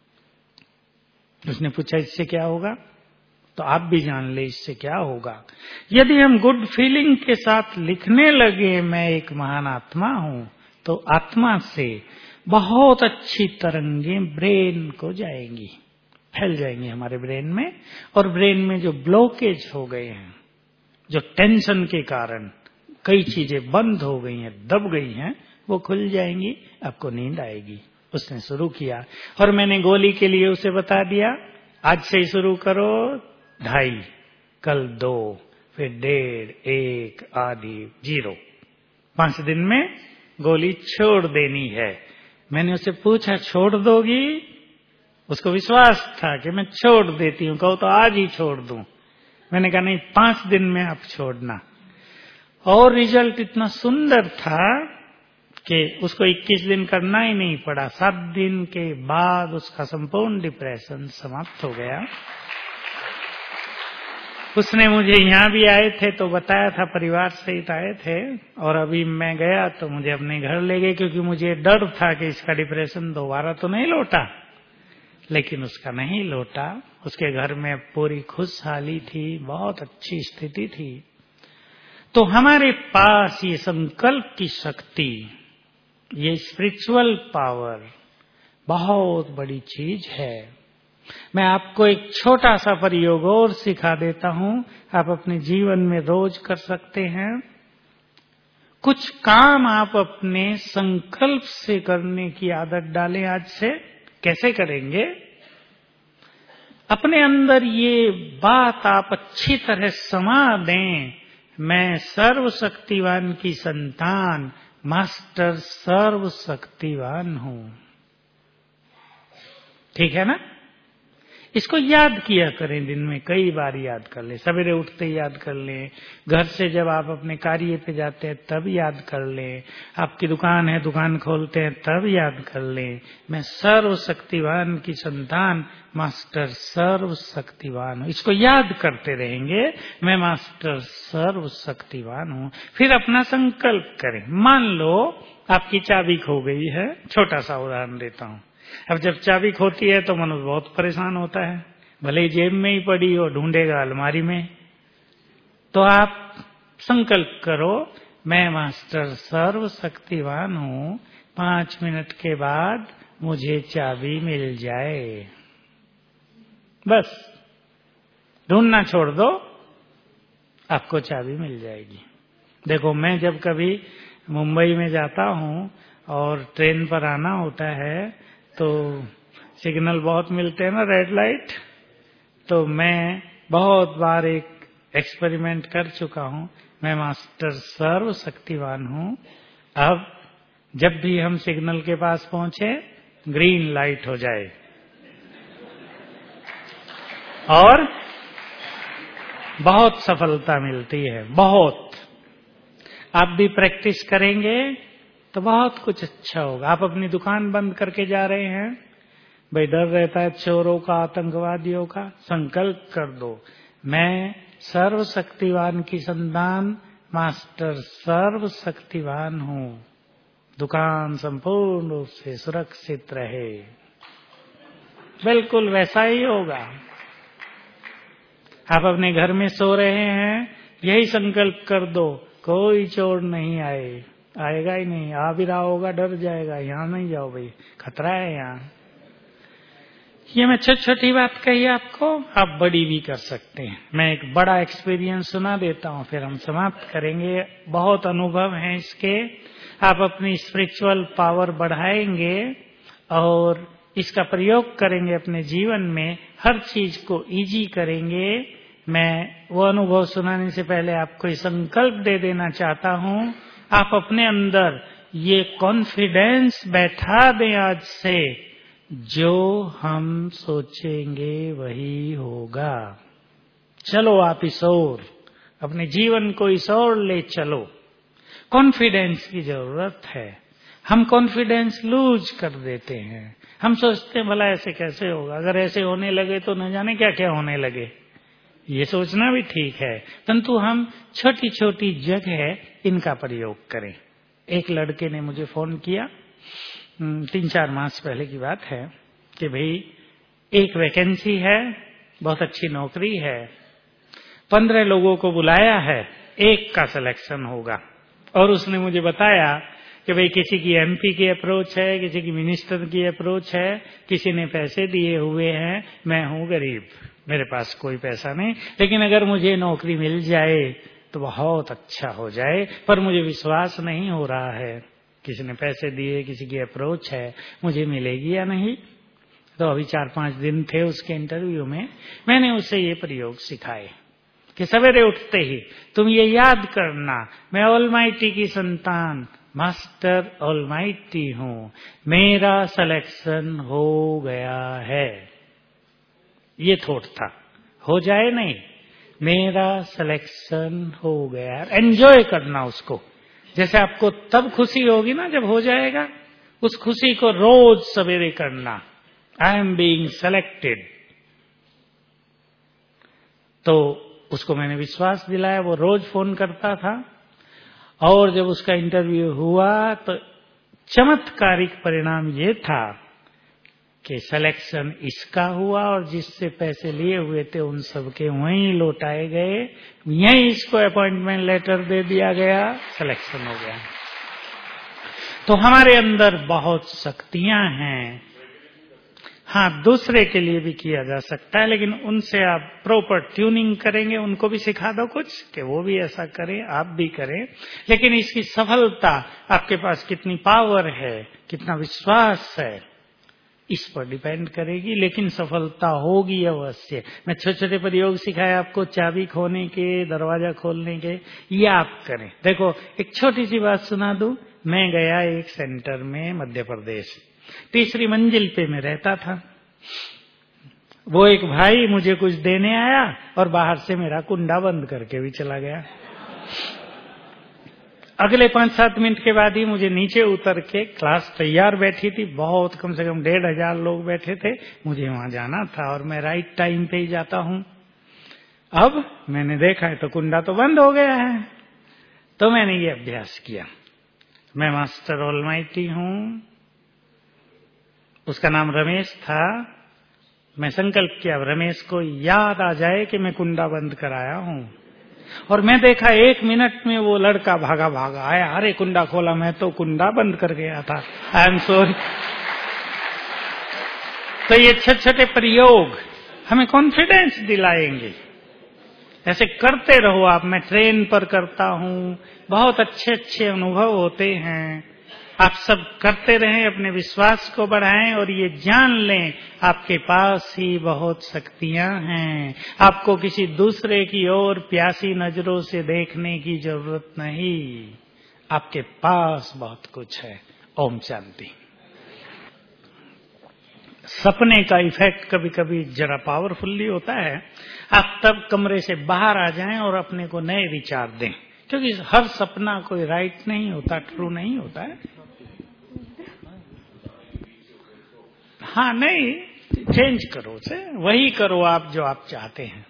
उसने पूछा इससे क्या होगा? तो आप भी जान ले इससे क्या होगा। यदि हम गुड फीलिंग के साथ लिखने लगे मैं एक महान आत्मा हूं, तो आत्मा से बहुत अच्छी तरंगें ब्रेन को जाएंगी, फैल जाएंगी हमारे ब्रेन में। और ब्रेन में जो ब्लॉकेज हो गए हैं, जो टेंशन के कारण कई चीजें बंद हो गई हैं, दब गई हैं, वो खुल जाएंगी, आपको नींद आएगी उसने शुरू किया और मैंने गोली के लिए उसे बता दिया, आज से ही शुरू करो 2.5, कल 2, फिर 1.5, 1, आधी, 0। 5 दिन में गोली छोड़ देनी है। मैंने उससे पूछा छोड़ दोगी? उसको विश्वास था कि मैं छोड़ देती हूँ, कहो तो आज ही छोड़ दूं। मैंने कहा नहीं, 5 दिन में आप छोड़ना। और रिजल्ट इतना सुंदर था कि उसको 21 दिन करना ही नहीं पड़ा। 7 दिन के बाद उसका संपूर्ण डिप्रेशन समाप्त हो गया। उसने मुझे यहाँ भी आए थे तो बताया था, परिवार सहित आए थे, और अभी मैं गया तो मुझे अपने घर ले गए, क्योंकि मुझे डर था कि इसका डिप्रेशन दोबारा तो नहीं लौटा। लेकिन उसका नहीं लौटा। उसके घर में पूरी खुशहाली थी, बहुत अच्छी स्थिति थी। तो हमारे पास ये संकल्प की शक्ति, ये स्पिरिचुअल पावर बहुत बड़ी चीज है। मैं आपको एक छोटा सा प्रयोग और सिखा देता हूं, आप अपने जीवन में रोज कर सकते हैं। कुछ काम आप अपने संकल्प से करने की आदत डालें आज से। कैसे करेंगे? अपने अंदर ये बात आप अच्छी तरह समा दें, मैं सर्वशक्तिवान की संतान, मास्टर सर्वशक्तिवान हूं। ठीक है ना? इसको याद किया करें, दिन में कई बार याद कर लें। सवेरे उठते ही याद कर लें, घर से जब आप अपने कार्य पे जाते हैं तब याद कर लें, आपकी दुकान है दुकान खोलते हैं तब याद कर लें, मैं सर्वशक्तिवान की संतान, मास्टर सर्वशक्तिवान हूं। इसको याद करते रहेंगे, मैं मास्टर सर्वशक्तिवान हूं। फिर अपना संकल्प करें। मान लो आपकी चाबी खो गई है, छोटा सा उदाहरण देता हूं। अब जब चाबी खोती है तो मनुष्य बहुत परेशान होता है, भले ही जेब में ही पड़ी हो, ढूंढेगा अलमारी में। तो आप संकल्प करो, मैं मास्टर सर्वशक्तिवान हूं, 5 मिनट के बाद मुझे चाबी मिल जाए। बस ढूंढना छोड़ दो, आपको चाबी मिल जाएगी। देखो, मैं जब कभी मुंबई में जाता हूं और ट्रेन पर आना होता है तो सिग्नल बहुत मिलते हैं ना, रेड लाइट। तो मैं बहुत बार एक एक्सपेरिमेंट कर चुका हूं, मैं मास्टर सर्वशक्तिवान हूं। अब जब भी हम सिग्नल के पास पहुंचे, ग्रीन लाइट हो जाए और बहुत सफलता मिलती है, बहुत। आप भी प्रैक्टिस करेंगे तो बहुत कुछ अच्छा होगा। आप अपनी दुकान बंद करके जा रहे हैं, भाई डर रहता है चोरों का, आतंकवादियों का। संकल्प कर दो, मैं सर्वशक्तिवान की संतान, मास्टर सर्वशक्तिवान हूं, दुकान संपूर्ण रूप से सुरक्षित रहे। बिल्कुल वैसा ही होगा। आप अपने घर में सो रहे हैं, यही संकल्प कर दो, कोई चोर नहीं आएगा ही नहीं। आ भी रहा होगा डर जाएगा, यहाँ नहीं जाओ भाई, खतरा है यहाँ। ये मैं छोटी छोटी बात कही आपको, आप बड़ी भी कर सकते हैं। मैं एक बड़ा एक्सपीरियंस सुना देता हूँ, फिर हम समाप्त करेंगे। बहुत अनुभव है इसके। आप अपनी स्पिरिचुअल पावर बढ़ाएंगे और इसका प्रयोग करेंगे अपने जीवन में, हर चीज को इजी करेंगे। मैं वो अनुभव सुनाने से पहले आपको ये संकल्प दे देना चाहता हूँ, आप अपने अंदर ये कॉन्फिडेंस बैठा दें आज से, जो हम सोचेंगे वही होगा। चलो आप इस ओर, अपने जीवन को इस ओर ले चलो। कॉन्फिडेंस की जरूरत है। हम कॉन्फिडेंस लूज कर देते हैं। हम सोचते हैं भला ऐसे कैसे होगा, अगर ऐसे होने लगे तो न जाने क्या क्या होने लगे। ये सोचना भी ठीक है, परंतु हम छोटी छोटी जगह इनका प्रयोग करें। एक लड़के ने मुझे फोन किया, 3-4 मास पहले की बात है, कि भाई एक वैकेंसी है, बहुत अच्छी नौकरी है, 15 लोगों को बुलाया है, एक का सिलेक्शन होगा। और उसने मुझे बताया कि भाई किसी की एमपी की अप्रोच है, किसी की मिनिस्टर की अप्रोच है, किसी ने पैसे दिए हुए हैं, मैं हूं गरीब, मेरे पास कोई पैसा नहीं, लेकिन अगर मुझे नौकरी मिल जाए तो बहुत अच्छा हो जाए, पर मुझे विश्वास नहीं हो रहा है। किसी ने पैसे दिए, किसी की अप्रोच है, मुझे मिलेगी या नहीं। तो अभी 4-5 दिन थे उसके इंटरव्यू में, मैंने उसे ये प्रयोग सिखाए कि सवेरे उठते ही तुम ये याद करना, मैं ऑलमाइटी की संतान मास्टर ऑलमाइटी हूं, मेरा सिलेक्शन हो गया है। ये थॉट था, हो जाए नहीं, मेरा सिलेक्शन हो गया। एंजॉय करना उसको, जैसे आपको तब खुशी होगी ना जब हो जाएगा, उस खुशी को रोज सवेरे करना। I am being selected. तो उसको मैंने विश्वास दिलाया, वो रोज फोन करता था, और जब उसका इंटरव्यू हुआ तो चमत्कारिक परिणाम ये था कि सिलेक्शन इसका हुआ, और जिससे पैसे लिए हुए थे उन सबके वहीं लौटाए गए, यहीं इसको अपॉइंटमेंट लेटर दे दिया गया, सिलेक्शन हो गया। तो हमारे अंदर बहुत शक्तियां हैं। हाँ, दूसरे के लिए भी किया जा सकता है, लेकिन उनसे आप प्रॉपर ट्यूनिंग करेंगे, उनको भी सिखा दो कुछ कि वो भी ऐसा करें, आप भी करें। लेकिन इसकी सफलता आपके पास कितनी पावर है, कितना विश्वास है, इस पर डिपेंड करेगी। लेकिन सफलता होगी अवश्य। मैं छोटे छोटे प्रयोग सिखाए आपको, चाबी खोने के, दरवाजा खोलने के, ये आप करें। देखो, एक छोटी सी बात सुना दूं। मैं गया एक सेंटर में मध्य प्रदेश, 3री मंजिल पे मैं रहता था। वो एक भाई मुझे कुछ देने आया और बाहर से मेरा कुंडा बंद करके भी चला गया। अगले 5-7 मिनट के बाद ही मुझे नीचे उतर के, क्लास तैयार बैठी थी, बहुत कम से कम 1500 लोग बैठे थे, मुझे वहां जाना था और मैं राइट टाइम पे ही जाता हूं। अब मैंने देखा है तो कुंडा तो बंद हो गया है। तो मैंने ये अभ्यास किया, मैं मास्टर ऑलमाइटी हूं। उसका नाम रमेश था। मैं संकल्प किया रमेश को याद आ जाए कि मैं कुंडा बंद कराया हूं। और मैं देखा 1 मिनट में वो लड़का भागा आया, अरे कुंडा खोला, मैं तो कुंडा बंद कर गया था, आई एम सॉरी। तो ये छोटे छोटे प्रयोग हमें कॉन्फिडेंस दिलाएंगे। ऐसे करते रहो आप। मैं ट्रेन पर करता हूं, बहुत अच्छे अच्छे अनुभव होते हैं। आप सब करते रहें, अपने विश्वास को बढ़ाएं और ये जान लें आपके पास ही बहुत शक्तियां हैं। आपको किसी दूसरे की ओर प्यासी नजरों से देखने की जरूरत नहीं, आपके पास बहुत कुछ है। ओम शांति। सपने का इफेक्ट कभी कभी जरा पावरफुली होता है। आप तब कमरे से बाहर आ जाएं और अपने को नए विचार दें, क्योंकि हर सपना कोई राइट नहीं होता, ट्रू नहीं होता है। हाँ, नहीं, चेंज करो उसे, वही करो आप जो आप चाहते हैं।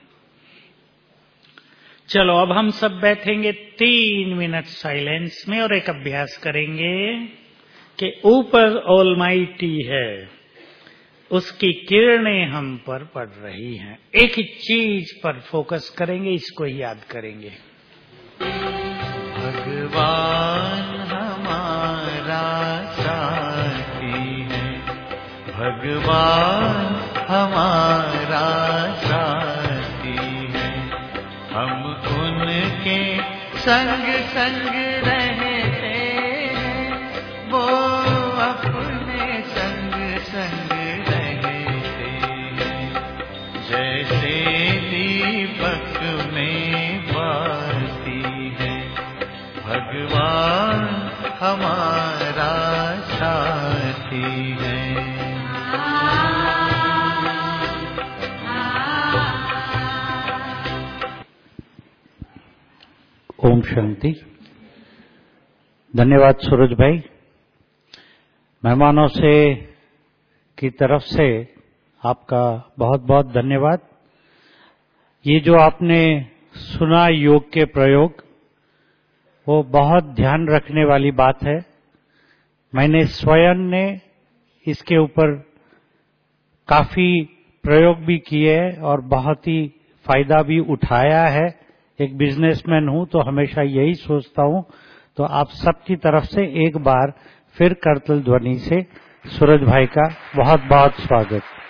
चलो, अब हम सब बैठेंगे 3 मिनट साइलेंस में और एक अभ्यास करेंगे कि ऊपर ऑलमाइटी है, उसकी किरणें हम पर पड़ रही हैं। एक ही चीज पर फोकस करेंगे, इसको ही याद करेंगे। भगवान हमारा साथी है, भगवान हमारा साथी है। हम उनके संग संग रहते हैं, वो अपने संग संग रहते हैं। जैसे दीपक में बाती है, भगवान हमारा साथी है। ओम शांति। धन्यवाद सूरज भाई। मेहमानों से की तरफ से आपका बहुत बहुत धन्यवाद। ये जो आपने सुना योग के प्रयोग, वो बहुत ध्यान रखने वाली बात है। मैंने स्वयं ने इसके ऊपर काफी प्रयोग भी किए और बहुत ही फायदा भी उठाया है। एक बिजनेसमैन हूं तो हमेशा यही सोचता हूं। तो आप सबकी तरफ से एक बार फिर करतल ध्वनि से सूरज भाई का बहुत बहुत स्वागत।